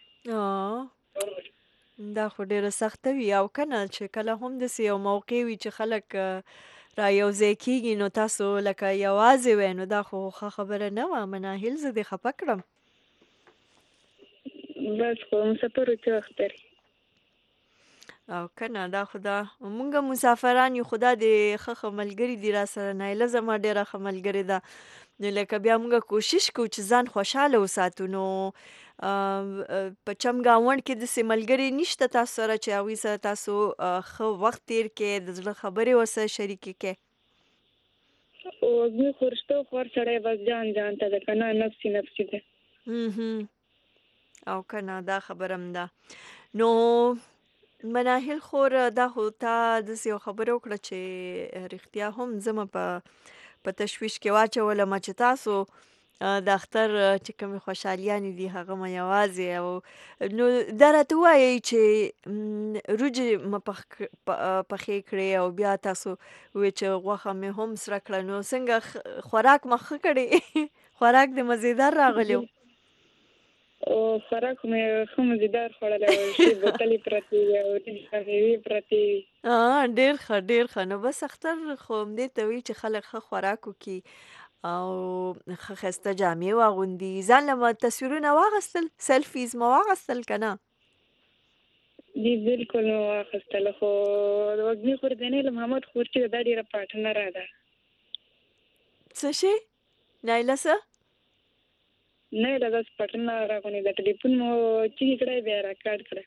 S1: دا خو ډیره سخته وي او کنه چې کله هم د یو موقع وي چې خلک را یو ځای کېږي نو تاسو لکه یوازې وئ نو دا خو ښه خبره نه وه مناهل زه دې خفه کړم
S6: بس خو مسافر چې اختر
S1: او کنه دا خدا مونږه مسافران یو خدا د خخه ملګری دی را سره نایله زما ډیره خملګری ده نو لکه بیا مونږه کوشش کوو چې ځان خوشاله وساتو نو په چم گاوند کې د سیملګری نشته تاسو سره چې اوی سره تاسو خو وخت تیر کې د زړه خبرې ورسره شریکې کې
S6: او زه خورشته خور سره بس جان ته ده کنه نفسي ده
S1: او کنه دا خبرم ده نو مناهل خور دا خو تا د یو خبرو کړه چې رښتیا هم زما په تشویش کې واچولم چې تاسو د اختر چې کوم خوشحالیانې دي هغه ما یوازې او نو دا راته وایي چې روجې مې پخې کړې او بیا تاسو وایي چې غوښه مې هم سره کړه نو څنګه خوراک مې ښه کړی خوراک دې مزیدار راغلی
S6: او خوراک مې ښه مزیدار خوړلی او ښې بوتلې پرتې وي او میوې پرتې وي
S1: ډېر ښه نو بس اختر خو همدې ته وایي چې خلک ښه خوراک وکړي او ښه ښایسته جامې واغوندي ځان له تصویرونه واخیستل سیلفیز مو واخیستل که نه
S6: جی بالکل مې واخیستل خو د وږمې خوردنۍ له محمد خور چې دا ډېره پاټنره ده
S1: څه شی نایله څه
S6: نه دا داسې پټنه راغونې ده ټلیفون مو چیغې کړی بیا راکاټ کړی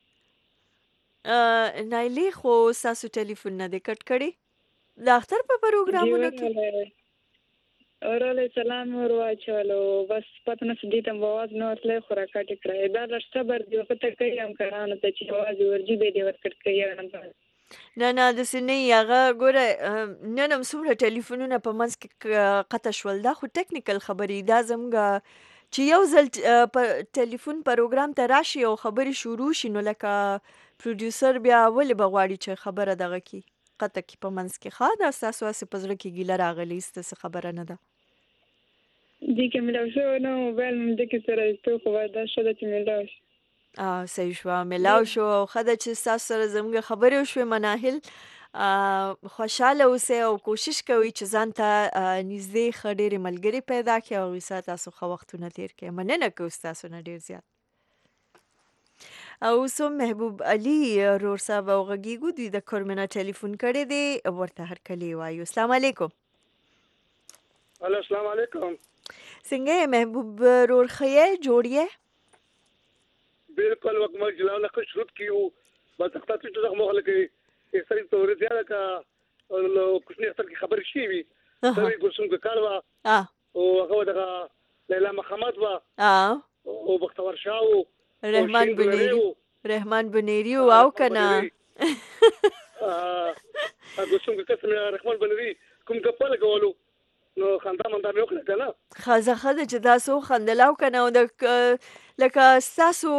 S1: نایلې خو ستاسو ټلیفون نه دی کټ کړی د اختر په پروګرامونو کې
S6: اوراله سلام ور واچولو بس پته نه دې ته आवाज نه ورتله خو راکاټ کړی دا لږ صبر دی پته کوي هم کارانو ته چې आवाज ورجی به دی ورکټ کوي
S1: نه د سنې هغه ګوره نن هم څومره ټلیفونونه په منځ کې قطع شول دا خو ټیکنیکل خبرې دا زموږ چې یو ځل په ټلیفون پروګرام ته راشي او خبرې شروع شي نو لکه پروډیوسر بیا ولې به غواړي چې خبره دغه کړي قطع کړي په منځ کې ښه دا ستاسو هسې په زړه کې ګیله راغلې ستاسې خبره نه ده
S6: دې کې ملاو شوی نه موبایل مې دې سره ایستو خو دا ښه ده چې ملاو شي
S1: صحیح شوه ملاو شو او ښه ده چې ستاسو سره زموږ خبرې وشوې مناهل خوشحاله اوسئ او کوشش کوئ چې ځان ته نږدې ښه ډېرې ملګرې پیدا کړئ او هغوی سره تاسو ښه وختونه تېر کړئ مننه کوو ستاسو نه ډېر زیات او اوس هم محبوب علي رور صاحب او غږیږو دوی د کورمنه ټلیفون کړی دی ورته هرکلی وایو السلام علیکم
S11: الو السلام علیکم
S1: څنګه یې محبوب رور ښه یې جوړ یې
S11: بالکل وقت ما جلاو نه شروط کیو بس اختر چې دغه مخله کې سړي تورې زیاده کا نو کوښنی اختر کې خبر شي وي سړي ګوسم کې کاروا او هغه دغه لیلا محمد وا او بختور شاو
S1: رحمان بنيري او کنه
S11: ګوسم کې قسم رحمان بنيري کوم کپل کولو نو خندا مندا مې وکړه کنه
S1: خزه چې تاسو خندلاو کنه او د لکه تاسو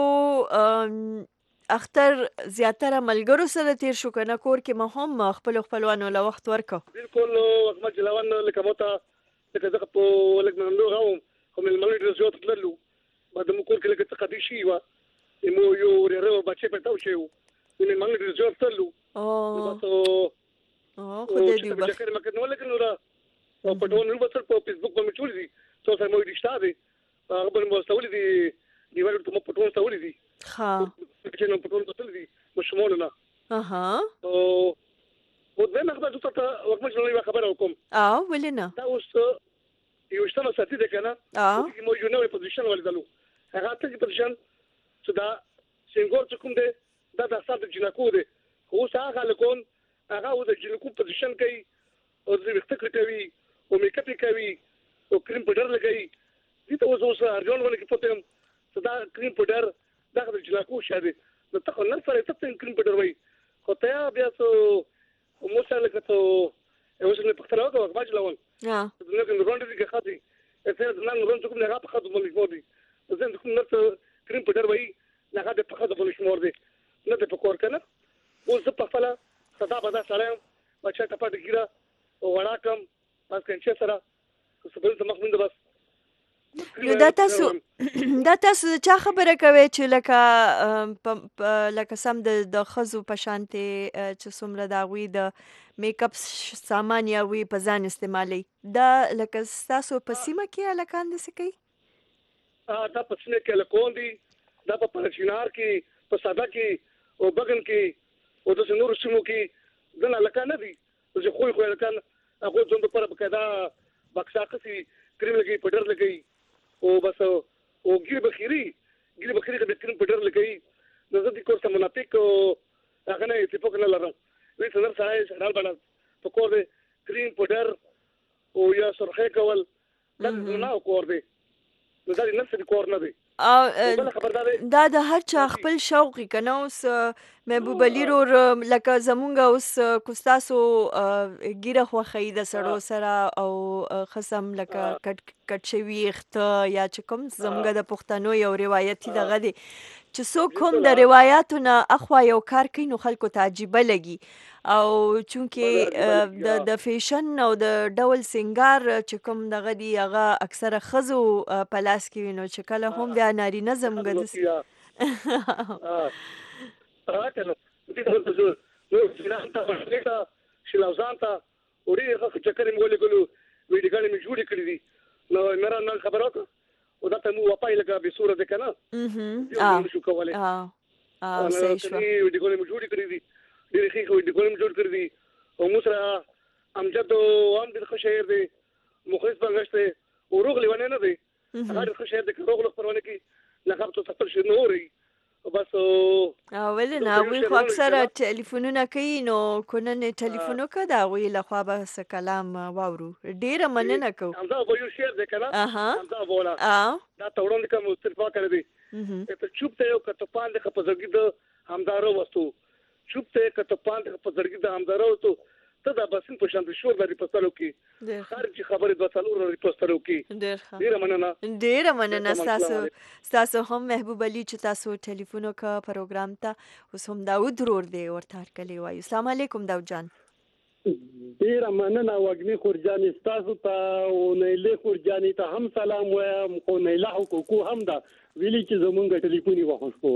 S1: اختر زیاتره ملګرو سره تیر شو کنه کور کې ما هم خپلوانو له وخت ورکو
S11: بالکل وخت ما جلاوان لکه موته لکه زه په لګ منلو غوم کوم الملګری رسوت تللو بعد مو کور کې لکه تقدي شي وا مو یو ورو بچي پټاو شي نو الملګری رسوت تللو
S1: خدای دې وبخښي
S11: چې مکه نو لکه نو او په ټول نو په فیسبوک باندې ټول دي څو سره مو دي شته هغه به مو ستوري دي دیوال ته مو په ټول ستوري دي
S1: ها
S11: چې نو په ټول ستوري دي مشمول نه او دغه نه خبره ته وکم چې نو خبره وکم
S1: ولنه
S11: دا اوس یو څه ساتي ده کنه مو یو نوې پوزیشن ولدلو هغه ته پوزیشن چې دا څنګه چې کوم ده دا د سات جنکو ده خو هغه لکون هغه د جنکو پوزیشن کوي او د وختکړه کوي او میک اپ کوي او کریم پاوډر لګوي دې ته اوس ارجون ولې کې پته صدا کریم پاوډر دا د جنکو شاده نو ته خو نه سره ته کریم پاوډر وای خو ته بیا سو مو سره لکه ته اوس نه پختراو کوه باج لون نو کې روند دي کې خاطي اته نه روند کوم نه په خاطر باندې مودي زه کوم نه کریم پاوډر وای نه هغه په خاطر باندې شمور دي نه په کور کنه اوس په خپل صدا بدا سلام بچا ټپه دګیرا وړاکم پس کنچه سره سبل ته مخمن بس
S1: نو دا تاسو چا خبره کوي چې لکه سم د خزو په شانتي چې څومره دا وی د میک اپ سامان یا وی په ځان استعمالي دا لکه تاسو په سیمه کې الکان د سکی
S11: دا په سیمه کې الکون دي دا په پرچینار کې په ساده کې او بغن کې او د نور سیمو کې دنا لکه نه دي چې خو لکه هغه ځون په پر بکدا بکسا قصي کریم لګي پډر لګي او بس او ګیر بخيري د کریم پډر لګي د دې کوسه مناطق هغه نه اتفاق نه لرم وی څنګه سره شړال باندې په کور دې کریم پډر او یا سرخه کول دا نه کور دې دا نه څه کور نه دی
S1: دا د هر چا خپل شوق کنه. اوس محبوب علي رور لکه زمونږ اوس کوستاسو ګیره خوخی د سړو سره او خصم لکه کټ شوی اخته یا چې کوم زمونږ د پښتنو یو روایتي دغه دی چې څوک هم د روایتو نه اخوا یو کار کوي نو خلکو ته عجیبه لګي او چونکې د فیشن او د ډول سنگار چې کوم دغه دی هغه اکثره ښځو په لاس کې وي نو چې کله هم بیا نارینه زموږ
S11: شلوزانته وړي چکرې مې ولګلو ویډیوګانې مې جوړې کړې دي نو مېره نن خبره وکړه او دا ته مو واپای لګه به صورت کنه شو کوله
S1: صحیح شو
S11: ویډیوګانې مې جوړې کړې دي ډېرې ښې ویډیوګانې مې جوړ کړې دي او موږ سره امجد هم د ښه شاعر دی مخلص بنګشته او روغلی ونه نه دی هغه ښه شاعر دی روغله خبرونه کې لقب ته تفصیل شنو نوري بس
S1: ولنه وی خو اکثره ټلیفونونه کوي نو کونه ټلیفونو کده وی له خوا به څه کلام واورو ډیره مننه کو
S11: همدا به یو شعر دی کنه همدا بولا دا تورون کوم استفا کړی دی ته چوپ ته یو کته پاند خپزګی د همدارو وستو چوپ ته کته پاند خپزګی د همدارو وستو ته دا بسین په شان شور د ریپوستلو کې خارجي خبره د څلور ریپوستلو کې
S1: ډیره مننه تاسو هم محبوب علي چې تاسو ټلیفون کا پروګرام ته اوس هم داود رور دی ورته کلی وایو. السلام علیکم داود جان.
S12: ډیره مننه وګنی خورجان تاسو ته او نیله خورجانی ته هم سلام وایم خو نیله حقوق هم دا ویلي چې زمونږ ټلیفوني وخښو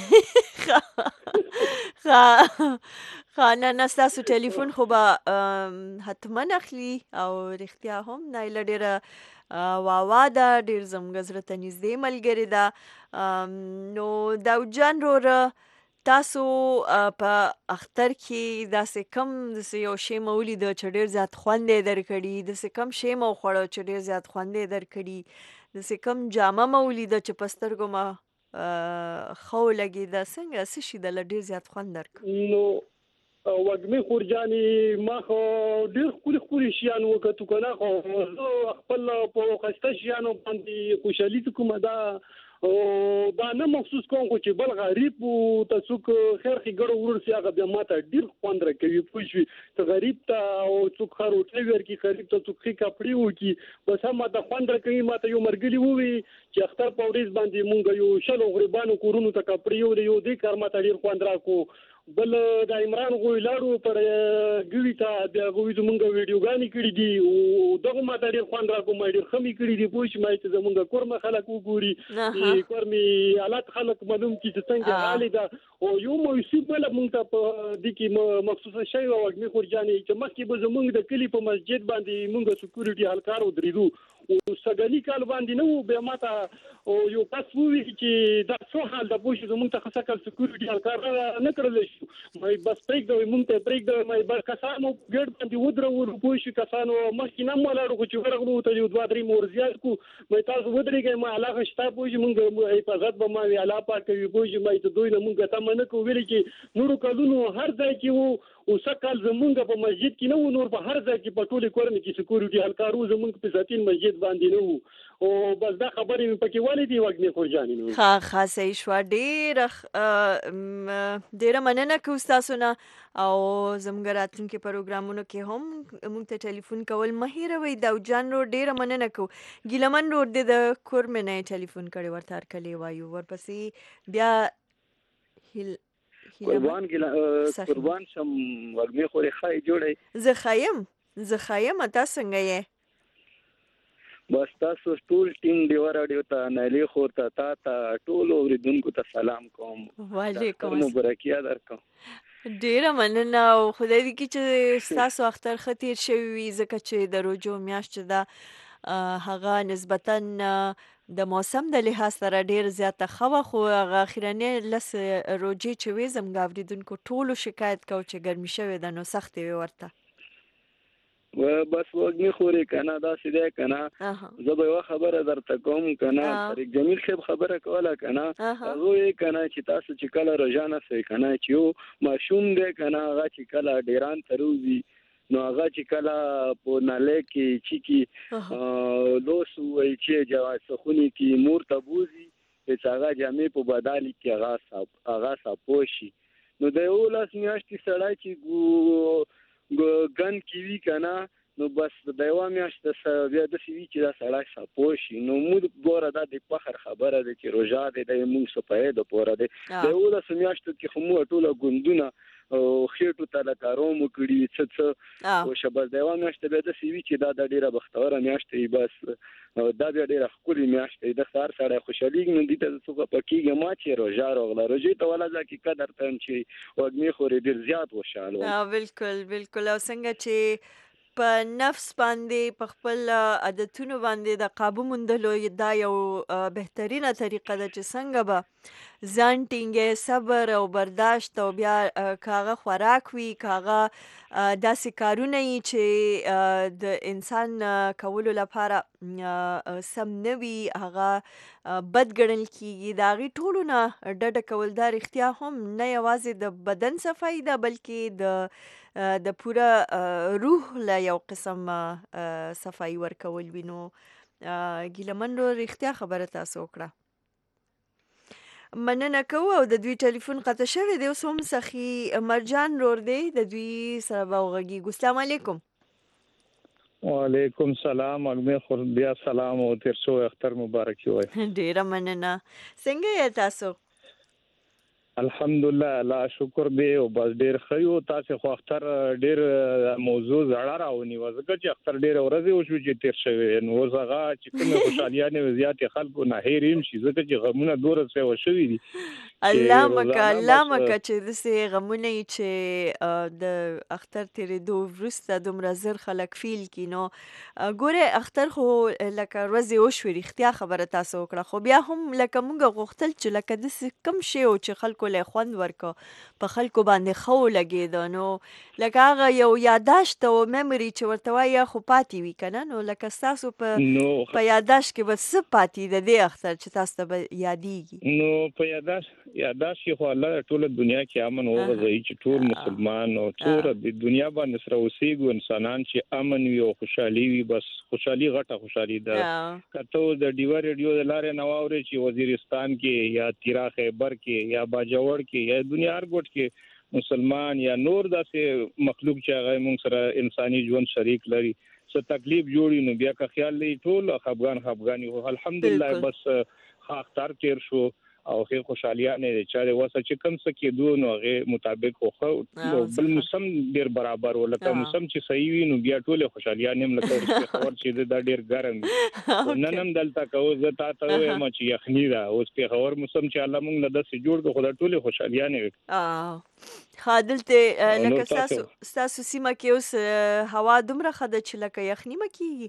S1: نه ستاسو ټلیفون خو به حتما اخلي او رښتیا هم نیله ډیره واوا ده ډیر زموږ زړه ته نږدې ملګرې ده. نو داود جان رور تاسو په اختر کې داسې کم داسې یو شی مو ولیده چې ډېر زیات خوند یې درکړي داسې کم شی مو خوړه چې ډېر زیات خوند یې درکړي داسې کم جامه مو ولیده چې په سترګو مه ښه ولګېده څنګه څه شي دله ډېر زیات خوند درکړ؟
S12: نو وږمې خورجانې ما خو ډېر ښکلي ښکلي شیان وکتو که نه خو زه خپل په ښایسته شیانو باندې خوشحالي کوم او دا نه محسوس کوم خو چې بل غریب ته څوک خیر ښېګړه ورور سي هغه بیا ما ته ډېر خوند راکوي پوه شوې ته غریب ته او څوک ښه روټۍ ورکړي غریب ته څوک ښې کپړې وکړي بس هم ما ته خوند راکوي ما ته یو ملګري ووایي چې اختر په ورځ باندې مونږ یو شلو غریبانو کورونو ته کپړې یوړې یو دې کار ما ته ډېر خوند راکړو بل د عمران غوی لاړو پر ګوي ته بیا غوی زمونږ ویډیوګانې کړي دي او دغه ما ته ډېر خوند راکړو ما ډېر ښه مې کړي دي پوه شوې ما چې زمونږ کورمه خلک وګوري کورمې حالات خلک معلوم کړي چې څنګه حال ده او یو موضوع بله مونږ ته په دې کې مخصوصه شوې وه وږمې خورجانې چې مخکې به زمونږ د کلي په مسجد باندې مونږ سکیورټي هلکار ودرېدو او سږني کال باندې نه وو بیا ما ته یو کس وویل چې دا څه حال ده پوه شو زمونږ ته ښه سکل سکیورټي هلکار نه کړلی شو مې بس پرېږدوئ مونږ ته یې پرېږدوئ مې کسان مو ګډ باندې ودرولو پوه شو کسانو مخکې نه هم ولاړو خو چې ورغلو ته یو 2-3 مور زیات کړو مې تاسو ودرېږئ ما الله شته پوه شو مونږ حفاظت به ما وي الله پاک کوي پوه شو مې ته دوی نه مونږ تمه نه کوو ویلې چې نورو کلونو هر ځای کې وو او سکل زمونږ په مسجد کې نه وو نور په هر ځای کې په ټولې کورنۍ کې سکیورټي هلکار وو زمونږ په ساتین مسجد باندې نه وو او بس دا خبرې مې پکې ولې دي وږمې خورجانې
S1: ښه صحیح شوه ډېره مننه کوو ستاسو نه او زموږ راتلونکي پروګرامونو کې هم موږ ته ټلیفون کول مه هېروئ داود جان رور ډېره مننه کوو. ګیلمن رور دی د کورمې نه یې ټلیفون کړی ورته هرکلی وایو ورپسې بیا
S13: قربان شم وږمې خورې ښه جوړی
S1: زه ښه یم تا څنګه یې
S13: بس تاسو ټول ټیم ډیوه راډیو ته نیلې خور ته تا ته ټولو اورېدونکو ته سلام کوم
S1: وعلیکم
S13: مبارکیا درکوم
S1: ډېره مننه او خدای دې کړي چې ستاسو اختر ښه تېر شوی وي ځکه چې د روژو میاشت چې ده هغه نسبتا د موسم د لحاظ سره ډیر زیاته ښه وه، خو هغه اخرنۍ لس روجې چې وې زموږ اورېدونکو ټولو شکایت کو چې ګرمي شوې ده نو سختې وې ورته.
S13: بس وګمې خورې کنه داسې دی کنه. زه به یوه خبره درته کوم کنه، طریق جمیل صاحب خبره کوله کنه، هغه یې کنه چې تاسو چې کله روژه نیسئ کنه چې یو ماشوم دی کنه هغه چې کله ډیران ته روځي نو هغه چې کله په نالی کې چیکي لوس ووایي چې سخونې کې مور ته بوځي هېڅ هغه جامې په بدالي کې هغه صافو شي. نو د 11 میاشتې سړی چې ګن کې وي کنه نو بس د یوه میاشت بیا داسې وي چې دا سړی صافو شي. نو موږ ګوره دا د فخر خبره ده چې روژه دی د موږ صفایي دپاره دی. د 11 میاشتو کې خو موږ ټوله ګوندونه خېټو ته لکه روم وکړي څه خو شبس د یوه میاشت بیا داسې وي چې دا د ډېره بختوره میاشت وي، بس دا بیا ډېره ښکلې میاشت وي. د هر سړی خوشحالېږي نو دې ته څوک پکېږي ما چې روژه راغله روژې ته ولا ځکه قدر ته یم چې وږمې خورې ډېر زیات خوشحال وم.
S1: بالکل بالکل. او څنګه چې په نفس باندې په خپل عادتونو باندې د قابو موندلو دا یو بهترینه طریقه ده چې څنګه به ځان ټینګې صبر او برداشت او بیا که هغه خوراک وي که هغه داسې کارونه وي چې د انسان کولو لپاره سم نه وي هغه بد ګڼل کیږي، د هغې ټولو نه ډډه کول دا رښتیا هم نه یوازې د بدن صفایي ده بلکې د پوره روح له یو قسم صفایي ورکول وي. نو ګیلمن رو رښتیا خبره تاسو وکړه. مننه کوو او د دوی ټلیفون قطع شوی دی. اوس هم سخي مرجان رور دی، د دوی سره به وغږیږو. السلام علیکم.
S14: وعلیکم سلام. وږمې خور بیا سلام او تیر شو اختر مبارکي وای.
S1: ډیره مننه. څنګه یې تاسو؟
S14: الحمدلله الله شکر دی او بس ډیر ښه یو. تاسې خو اختر ډیر موضوع زړه راونیوه ځکه چې اختر ډېرې ورځې وشو چې تېر شوی نو اوس هغه چې کومې خوشحالیانې وې زیاتې خلکو نه هېر هم شي ځکه چې غمونه دومره سوه شوي دي.
S1: الله مکه چې داسې غمونه یي چې د اختر تېرېدو وروسته دومره زر خلک فیل کي. نو ګورې اختر خو لکه ورځې وشوې رښتیا خبره تاسو وکړه، خو بیا هم لکه موږ غوښتل چې لکه داسې کوم شی و چې خلکو له خوند ورکړه په خلکو باندې ښه ولګېده نو لکه هغه یو یاداشت او میموري چې ورته وایي خو پاتې وي که نه. نو لکه ستاسو په یاداشت کې به څه پاتې د دې اختر چې تاسو ته به یادېږي؟
S14: نو په یاداشت کې خو الله ټوله دنیا کې امن وغځوي چې ټول مسلمان او ټول د دنیا باندې سره اوسېږو انسانان چې امن وي او خوشحالي وي. بس خوشحالي غټه خوشحالي ده. که ته د ډیوه ریډیو د لارې نه واورې چې وزیرستان کې یا تیرا خیبر کې یا باجوړ کې یا دنیا هر ګوټ کې مسلمان یا نور داسې مخلوق چې هغه موږ سره انساني ژوند شریک لري څه تکلیف جوړي نو بیا که خیال لري ټول خفګان یو الحمدلله بس اختر تیر شو او خیر خوشحالیانې د چا د وسه چې کوم څه کېدو نو هغې مطابق خو بل موسم ډېر برابر و لکه موسم چې صحیح وي نو بیا ټولې خوشحالیانې هم لکه ورسې خبر چې دا ډېر ګرم وي نن هم دلته که اوس زه تا ته ووایم چې یخني ده اوس پېښور موسم چې الله موږ له داسې جوړ کړو خو دا ټولې خوشحالیانې وي.
S1: ښه دلته لکه ستاسو سیمه کې اوس هوا دومره ښه ده چې لکه یخني مه کېږي؟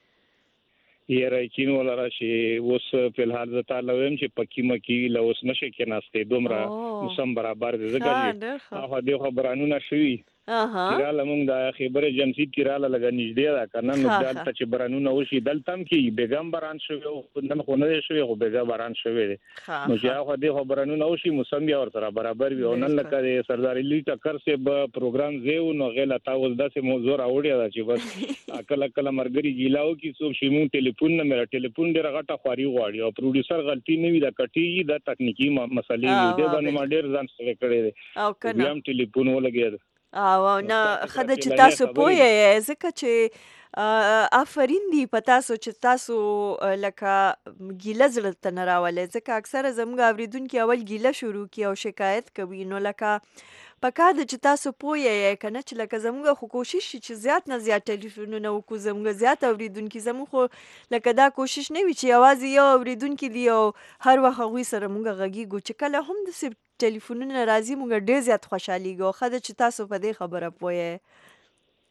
S14: یاره یقین ولره چې اوس فلحال زه تا له ویم چې په کیمه کې له اوس نشي کېناستې دومره موسم برابر دی ځکه چې هاخوا دېخوا بارانونه شوي تیراله موږ د خیبر ایجنسي تیراله لږه نږدې ده که نه نو دلته چې بارانونه وشي دلته هم کېږي بېګا هم باران شوی نن خو نه دی شوی خو بېګا باران شوی دی نو چې هاخوا دېخوا بارانونه وشي موسم بیا ورسره برابر وي او نن لکه د سردار علي ټکر صاحب پروګرام ځای و نو هغې له تا اوس داسې موضوع راوړې ده چې بس کله کله ملګري ګیله وکړي څوک چې موږ ټلیفون نه مې ټلیفون ډېره غټه خواري غواړي او پروډیوسر غلطي نه وي دا کټېږي دا تکنیکي مسلې وي دې باندې ما ډېر ځان ستړی کړی دی بیا هم ټلیفون ولګېد.
S1: او نه ښه ده چې تاسو پوه یې ځکه چې آفرین دی په تاسو چې تاسو لکه ګیله زړه ته نه راولئ ځکه اکثره زموږ اورېدونکي اول ګیله شروع کړي او شکایت کوي نو لکه پکار ده چې تاسو پوه یې که نه چې لکه زموږ خو کوشش شي چې زیات نه زیات ټلیفونونه وکړو زموږ زیات اورېدونکي زموږ خو لکه دا کوشش نه وي چې یوازې یو اورېدونکي دي او هر وخت هغوی سره موږ غږیږو چې کله هم داسې ټلیفونونه راځي موږ ډېر زیات خوشحالېږو ښه ده چې تاسو په دې خبره پوه یې.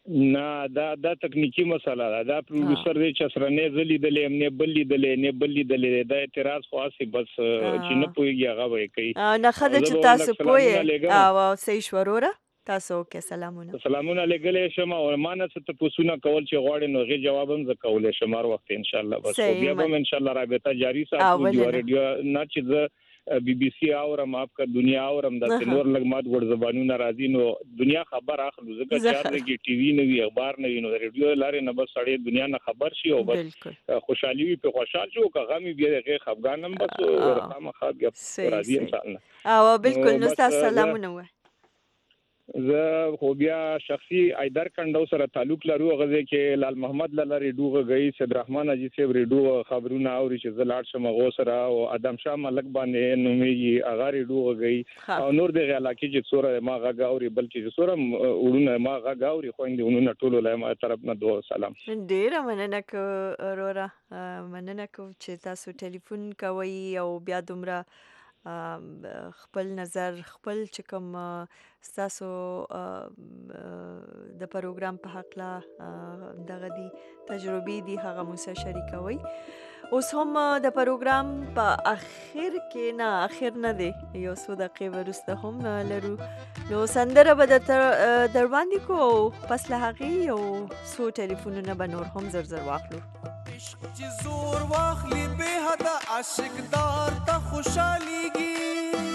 S14: نه دا تکنیکی مسله ده. دا پروډوسر دی چې سره نه زلی دلې امنه بلې دلې دا اعتراض خاصه بس چې نه پويږي هغه وایي کوي.
S1: نه خدای چې تاسو پوي او صحیح شوروره تاسو کې سلامونه لګلې شم او مانه څه پوښتنه کول چې غواړي نو غي جواب هم زکولې شمار وخت ان شاء الله بس بیا به ان شاء الله رابطه جاری ساتو دی ریډیو نه چې BBC اورم آپ کا دنیا اورم د نور لګمات ګور زبانونه راځي نو دنیا خبر اخلو زکه چې کې ټي وی نه وی اخبار نه وی نو ریډیو لارې نه بس اړې دنیا نه خبر شي او بس خوشحالي وي په خوشحال شو که غمي بیا غي خفګانم بس ورته خاص بیا راځي انسان او بالکل نو تاسو سلامونه و
S14: زه خو بیا شخصي ایدر کندو سره تعلق لرو غزه کې لال محمد لاله ریډو غي سید رحمان اجي سیب ریډو خبرونه اوري چې زلاړ شم غو سره او ادم شاه ملک باندې نومي اغا ریډو غي او نور د علاقې چې سوره ما غا اوري بلکې چې سوره وړونه ما غا اوري خويندونه ټولو له ما طرف نه دوه سلام
S1: ډیر مننه کو اورورا مننه کو چې تاسو ټلیفون کوي او بیا دومره خپل نظر خپل چې کوم تاسو د پروګرام په حق لا دغه دي تجربې دي هغه مو سره شریکوي. اوس هم د پروګرام په اخر کې نه دی یو څو دقیقې وروسته هم لرو نو سندره به در باندې کو پس له هغې یو څو ټلیفونونه به نور هم زر واخلو.
S10: عشق چې زور واخلی به حد عاشق دار ته خوشاليږي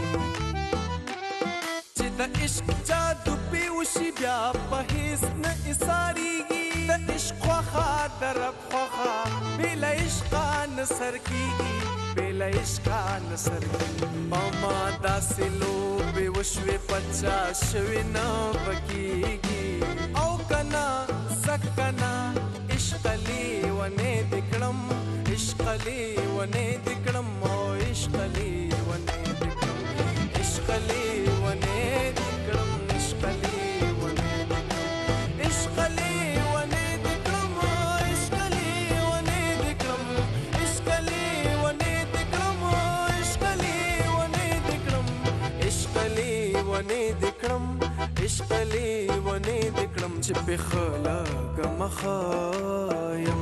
S10: چې د عشق جادو په وشي بیا په هیڅ نه اساريږي د عشق خواخا درب خواخا بلا عشق نصر کیږي بلا عشق نصر کیږي ما داسلو به وشوي پچا شوي نه بکیږي او کنا سکنا عشق لی ونه دکړم عشق لی ونه دکړم او عشق لی ونه دکړم عشق لی ونه دکړم عشق لی ونه دکړم عشق لی ونه دکړم عشق لی ونه دکړم عشق لی ونه دکړم عشق لی ونه دکړم عشق لی ونه دکړم عشق لی ونه دکړم چې په خلق مخایم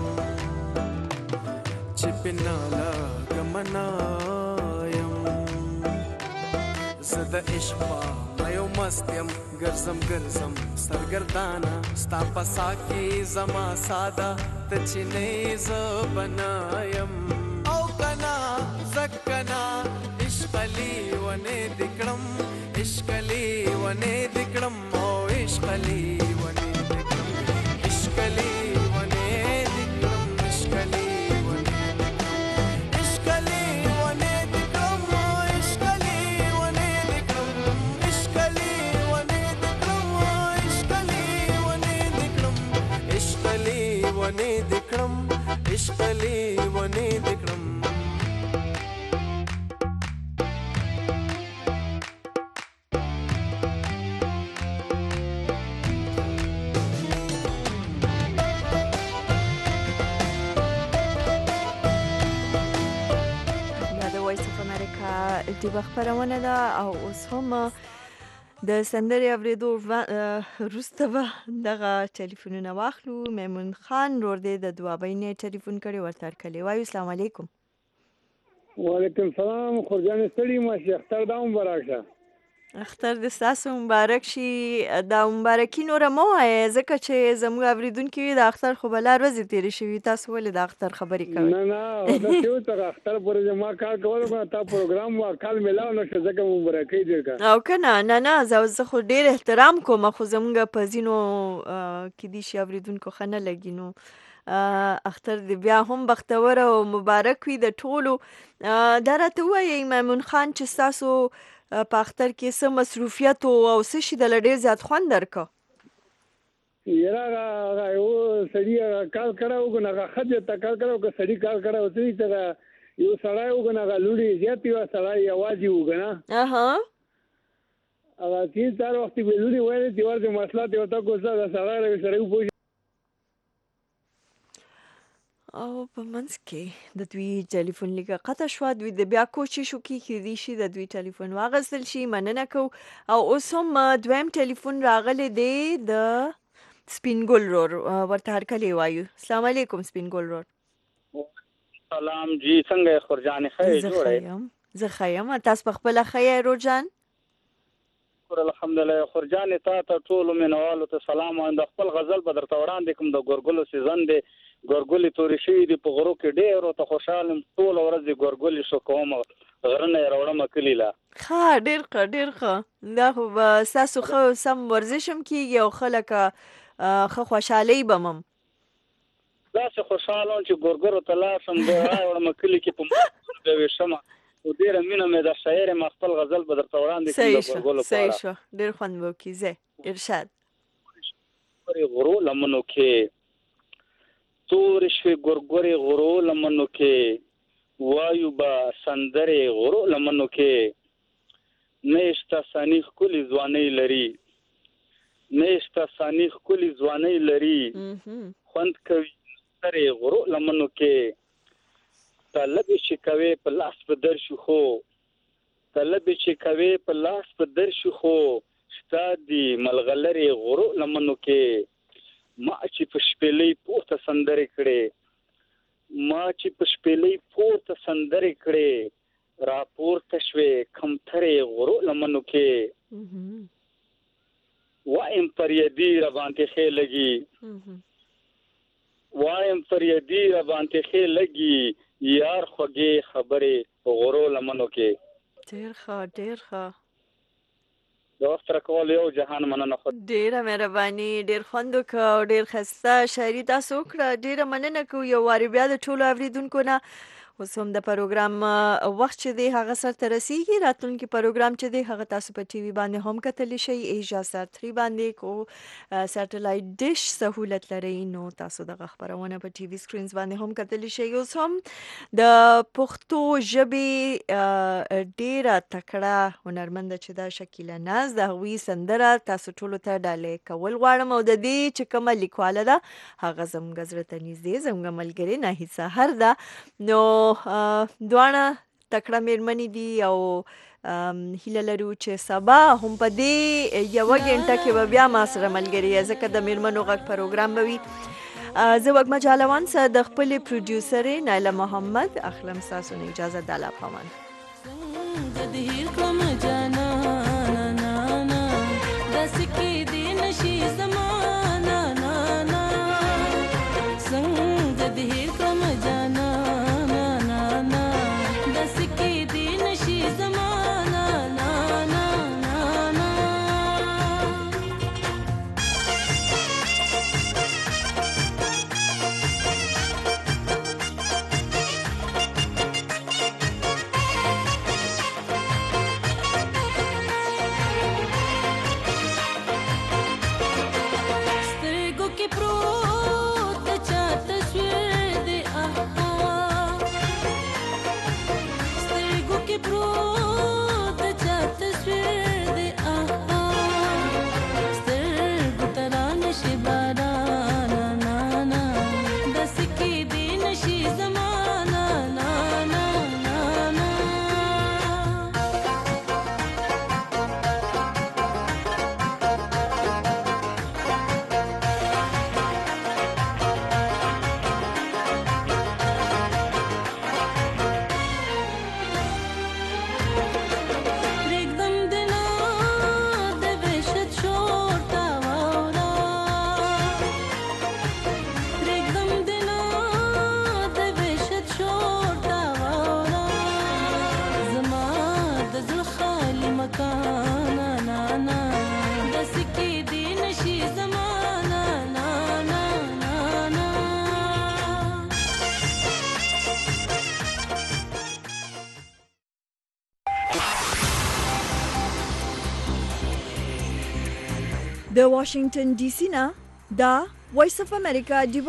S10: چې په نالا غمنایم زه د عشق په یو مستیم ګرځم سرګردانه ستا په سا کې زما ساده ته چې نه زه بنایم او کنا زکنا عشق لی ونه دکړم عشق لی ونه دکړم او عشق لی ونه دکړم عشق لی ونه دکړم عشق لی ونه دکړم عشق لی ونه دکړم عشق لی ونه دکړم عشق لی ونه دکړم عشق لی ونه دکړم عشق لی ونه دکړم عشق لی ونه دکړم
S1: د خبرونه ده او اوس هم د سندرې اوریدو وروسته به دغه ټلیفونونه واخلو. میمون خان ورده د دوابۍ نه ټلیفون کړي ورته کړي وایو السلام علیکم.
S12: وعلیکم السلام خورجان ستړي ما شي اختر دا مبارک شه.
S1: اختر د تاسو مبارک شي. دا مبارکي نور مو ځکه چې زموږ اوریدونکو د اختر خو بل ورځ تیر شي تاسو ولې د اختر خبرې کوي؟
S12: نه دا یو تر اختر پورې ما کار کول ما تا پروګرام وکال ملاو نو ځکه مبارکي درکا
S1: او کنه نه زه خو ډیر احترام کوم خو زموږ په زینو کې دي شي اوریدونکو خنه لګي نو اختر دی بیا هم بختور او مبارک وي د ټولو. دا راته وایي میمون خان چې تاسو په اختر کې څه مصروفیت او څه شي د ډېر زیات خوند درکو؟
S12: یاره یو سړي کار کړو کنه خځه ته کار کړو که سړي کار کړو چې ته یو سړی وګنه لوري زیات یو سړی आवाज وګنه هغه چې تر وخت به لوري وایي چې ورته مسله ته وتا کوڅه دا سړی وګوري
S1: او په منځ کې د دوی ټلیفون لیکه قطع شو دوی د بیا کوشش وکړي چې دې شي د دوی ټلیفون واغستل شي مننه کو. او اوس هم دویم ټلیفون راغلی دی د سپین ګل رور ورته هرکلی وایو. السلام علیکم سپین ګل رور.
S15: سلام جی څنګه خورجان خیر جوړه؟
S1: زه خیم تاسو په خپل خیر رور جان؟
S15: الحمدلله خورجان ته ټول مینوالو ته سلام او د خپل غزل بدر توران د کوم د ګورګلو سیزن دی ګورګلې تورې شوې دي په غرو کې ډېر ته خوشاله ټول ورځ د ګورګلې شو کوم غرنه راوړم کلیلا
S1: ښه ډېر ښه دا خو به ستاسو ښه سم ورزش هم کېږي او خلک ښه خوشحالۍ به هم
S15: داسې خوشحاله چې ګورګرو ته لاړ شم د راوړم کلي کې په د ویشمه او ډېره مینه مې د شاعر ما خپل غزل به درته وړاندې کړم د ګورګلو
S1: صحیح شو ډېر خوند به وکړي زه ارشاد
S15: ګورګورې غرو لمنو کې تورې شوې ګورګورې غرو لمنو کې وایو به سندرې غرو لمنو کې نشته ثاني ښکلې ځوانۍ لري نشته ثاني ښکلې ځوانۍ لري خوند کوي سندرې غرو لمنو کې طلب چې کوي په لاس په در شو خو طلب چې کوي په لاس په در شو خو شتا دی ملغلرې غرو لمنو کې ما چې په شپېلې پورته سندرې کړې ما چې په شپېلې پورته سندرې کړې را پورته شوې کمترې غرو لمنو کې وایم پر یدی را باندې خې لګي وایم پر یدی را باندې خې لګي یار خوږې خبرې غرو لمنو کې
S1: ډېر ښه
S15: د وخت راکول یو جهان مننه خو
S1: ډېره مهرباني ډېر خوند وکړه او ډېر ښایسته شاعري تاسو وکړه ډېره مننه کوو یو وارې بیا د ټولو اورېدونکو نه اوس هم د پروګرام وخت چې دی هغه سرته رسیږي راتلونکي پروګرام چې دی هغه تاسو په ټي وي باندې هم کتلی شئ ایشیا سات 3 باندې کو سټلایټ ډیش سہولت لري نو تاسو دغه خبرونه په ټي وي سکرینز باندې هم کتلی شئ اوس هم د پښتو ژبې ډیره تکړه هنرمند چې دا شکیله ناز د هغوی سندره تاسو ټولو ته ډالۍ کول غواړم او د دې چې کومه لیکواله ده هغه زموږ زړه ته نږدې زموږ ملګرې ناهید سحر ده نو دواړه تکړه مېرمنې دي او هیله لرو چې سبا هم په دې یوه غنټه کې به بیا ما سره ملګري ځکه د مېرمنو غږ پروګرام به وي زه وږمه جالوان سره د خپلې پروډیوسرې نایله محمد اخلم ستاسو نه اجازه د الله په امان د واشنگټن ډي سي نه دا وایس اف امریکا